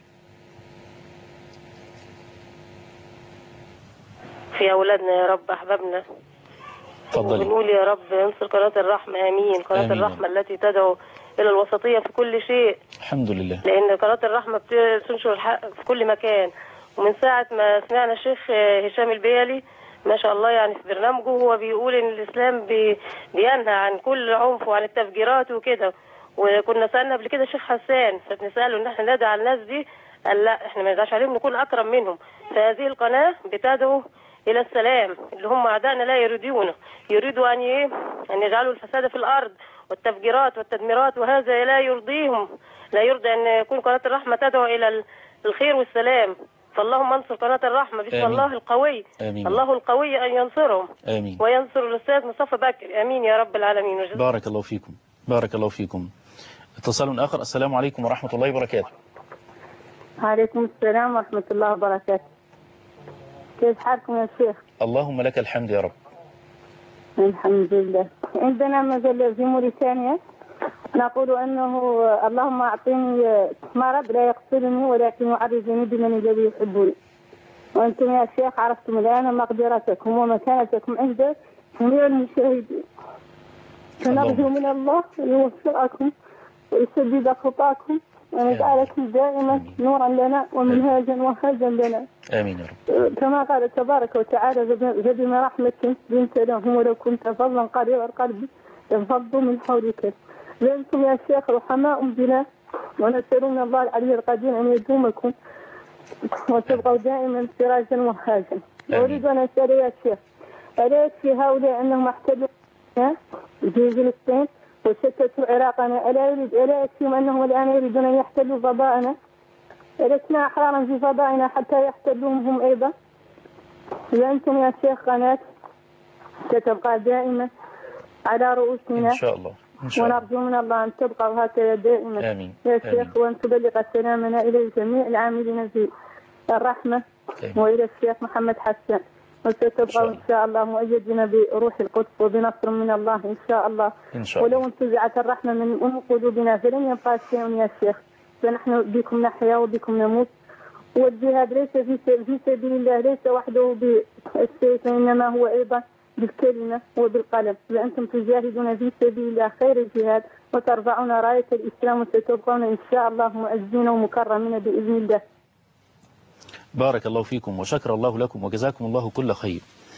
في أولادنا يا رب أحبابنا. تفضلي. ونقول يا رب انصر قناة الرحمة. آمين. قناة الرحمة التي تدعو إلى الوسطية في كل شيء. الحمد لله. لأن قناة الرحمة بتنشر الحق في كل مكان، ومن ساعة ما سمعنا الشيخ هشام البيلي ما شاء الله يعني في برنامجه هو بيقول إن الإسلام بينهى عن كل عنف وعن التفجيرات وكده. وكنا سألنا قبل كده الشيخ حسان فبنسأله إن احنا ندعي على الناس دي، قال لا احنا ما ندعيش عليهم، نكون أكرم منهم. فهذه القناة بتدعو إلى السلام، اللي هم أعدائنا لا يريدونه، يريدوا أن يجعلوا الفساد في الأرض والتفجيرات والتدميرات، وهذا لا يرضيهم، لا يرضى أن يكون قناة الرحمة تدعو إلى الخير والسلام. فاللهم انصر قناة الرحمة بسم الله القوي. آمين. الله القوي أن ينصرهم. آمين. وينصر الأستاذ مصطفى بكر. آمين يا رب العالمين. بارك الله فيكم. بارك الله فيكم. اتصال آخر. السلام عليكم ورحمة الله وبركاته. وعليكم السلام ورحمة الله وبركاته. كيف حالكم يا شيخ؟ اللهم لك الحمد يا رب. الحمد لله. عندنا مجلة في موريتانيا نقول أنه اللهم أعطيني مرض لا يقتلني ولكن يعرضني بمن الذي يحبني، وأنتم يا شيخ عرفتم الآن مقدرتكم ومكانتكم عند جميع المشاهدين، فنرجو من الله أن يوفقكم ويسدد خطاكم ونجعلكم دائما نورا لنا ومنهاجا وهاجا لنا. آمين يا رب. كما قال تبارك وتعالى فبما رحمة لنت لهم ولو كنت فظا غليظ القلب لانفضوا من حولك. أنتم يا شيخ رحماء بنا ونسأل من الله العلي القدير أن يدومكم وتبقوا دائما سراجا وهاجا. أريد أن أسأل يا شيخ ألا يكفي هؤلاء أنهم احتلوا في فلسطين وشتتوا عراقنا؟ ألا يكفيهم أنهم الآن يريدون أن يحتلوا فضاءنا؟ لسنا أحرارا في فضائنا حتى يحتلوهم هم أيضا. وأنتم يا شيخ قناة ستبقى دائما على رؤوسنا إن شاء الله. ونرجو من الله أن تبقوا هكذا دائما. آمين. يا شيخ وأن تبلغ سلامنا إلى جميع العاملين في الرحمة. آمين. وإلى الشيخ محمد حسان. وستبقوا إن شاء الله مؤيدين بروح القدس وبنصر من الله إن شاء الله. إن شاء الله. ولو انتزعت الرحمة من قلوبنا فلن يبقى شيء يا شيخ، فنحن بكم نحيا وبكم نموت. والجهاد ليس في سبيل الله ليس وحده بالسيف، إنما هو أيضا بالكلمة وبالقلم. وأنتم تجاهدون في سبيل الله خير الجهاد وترفعون راية الإسلام وستبقون إن شاء الله مؤزين ومكرمين بإذن الله. بارك الله فيكم وشكر الله لكم وجزاكم الله كل خير.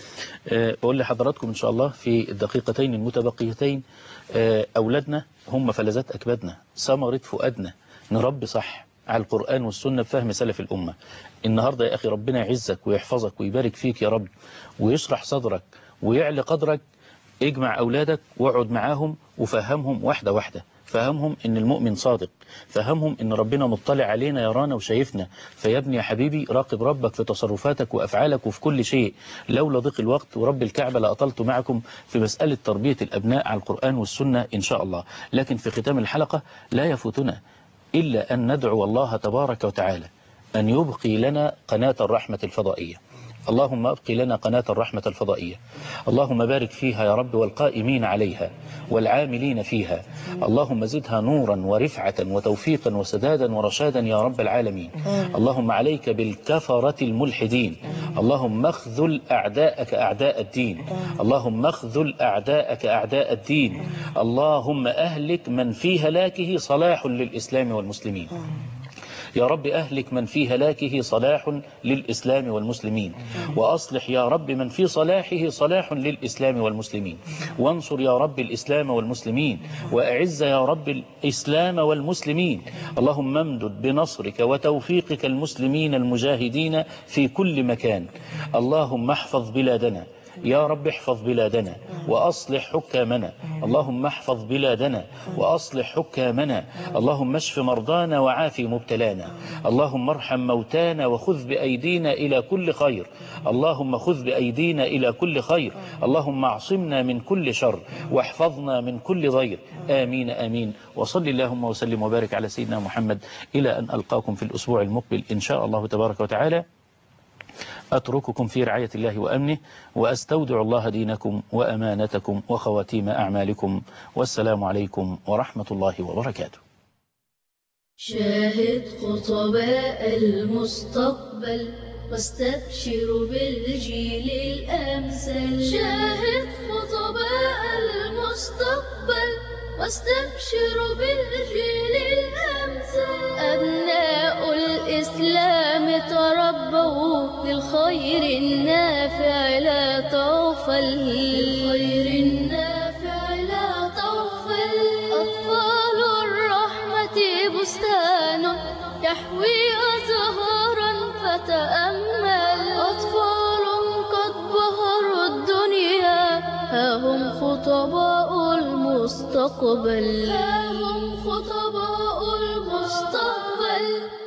أقول لحضراتكم إن شاء الله في الدقيقتين المتبقيتين، أولادنا هم فلذات أكبادنا، ثمرة فؤادنا، نربي صح على القرآن والسنة بفهم سلف الأمة. النهاردة يا أخي ربنا يعزك ويحفظك ويبارك فيك يا رب ويشرح صدرك ويعلي قدرك. اجمع أولادك واقعد معاهم وفهمهم واحدة واحدة، فهمهم ان المؤمن صادق، فهمهم ان ربنا مطلع علينا يرانا وشايفنا. فيا ابني يا حبيبي راقب ربك في تصرفاتك وافعالك وفي كل شيء. لولا ضيق الوقت ورب الكعبة لأطلت معكم في مسألة تربية الأبناء على القرآن والسنة إن شاء الله. لكن في ختام الحلقة لا يفوتنا إلا أن ندعو الله تبارك وتعالى أن يبقي لنا قناة الرحمة الفضائية. اللهم أبقي لنا قناة الرحمة الفضائية، اللهم بارك فيها يا رب والقائمين عليها والعاملين فيها. اللهم زدها نورا ورفعة وتوفيقا وسدادا ورشادا يا رب العالمين. اللهم عليك بالكفرة الملحدين، اللهم اخذل أعداءك أعداء الدين، اللهم اخذل أعداءك أعداء الدين. اللهم أهلك من في هلاكه صلاح للإسلام والمسلمين. يا رب أهلك من في هلاكه صلاح للإسلام والمسلمين، وأصلح يا رب من في صلاحه صلاح للإسلام والمسلمين، وانصر يا رب الإسلام والمسلمين، وأعز يا رب الإسلام والمسلمين. اللهم امدد بنصرك وتوفيقك المسلمين المجاهدين في كل مكان. اللهم احفظ بلادنا يا رب، احفظ بلادنا وأصلح حكامنا. اللهم احفظ بلادنا وأصلح حكامنا. اللهم اشف مرضانا وعافي مبتلانا. اللهم ارحم موتانا وخذ بأيدينا إلى كل خير. اللهم خذ بأيدينا إلى كل خير. اللهم اعصمنا من كل شر واحفظنا من كل ضير. آمين آمين. وصل اللهم وسلم وبارك على سيدنا محمد إلى أن ألقاكم في الأسبوع المقبل إن شاء الله تبارك وتعالى. أترككم في رعاية الله وأمنه، وأستودع الله دينكم وأمانتكم وخواتيم أعمالكم، والسلام عليكم ورحمة الله وبركاته. شاهد خطباء المستقبل واستبشر بالجيل الأمثل. شاهد خطباء المستقبل واستبشر بالجيل الأمثل. أبناء الإسلام تربوا للخير النافع لا تغفل. للخير النافع لا تغفل. أطفال الرحمة بستان يحوي أزهارا فتأمل. أطفال قد بهروا الدنيا ها هم خطباء المستقبل. ها هم خطباء المستقبل.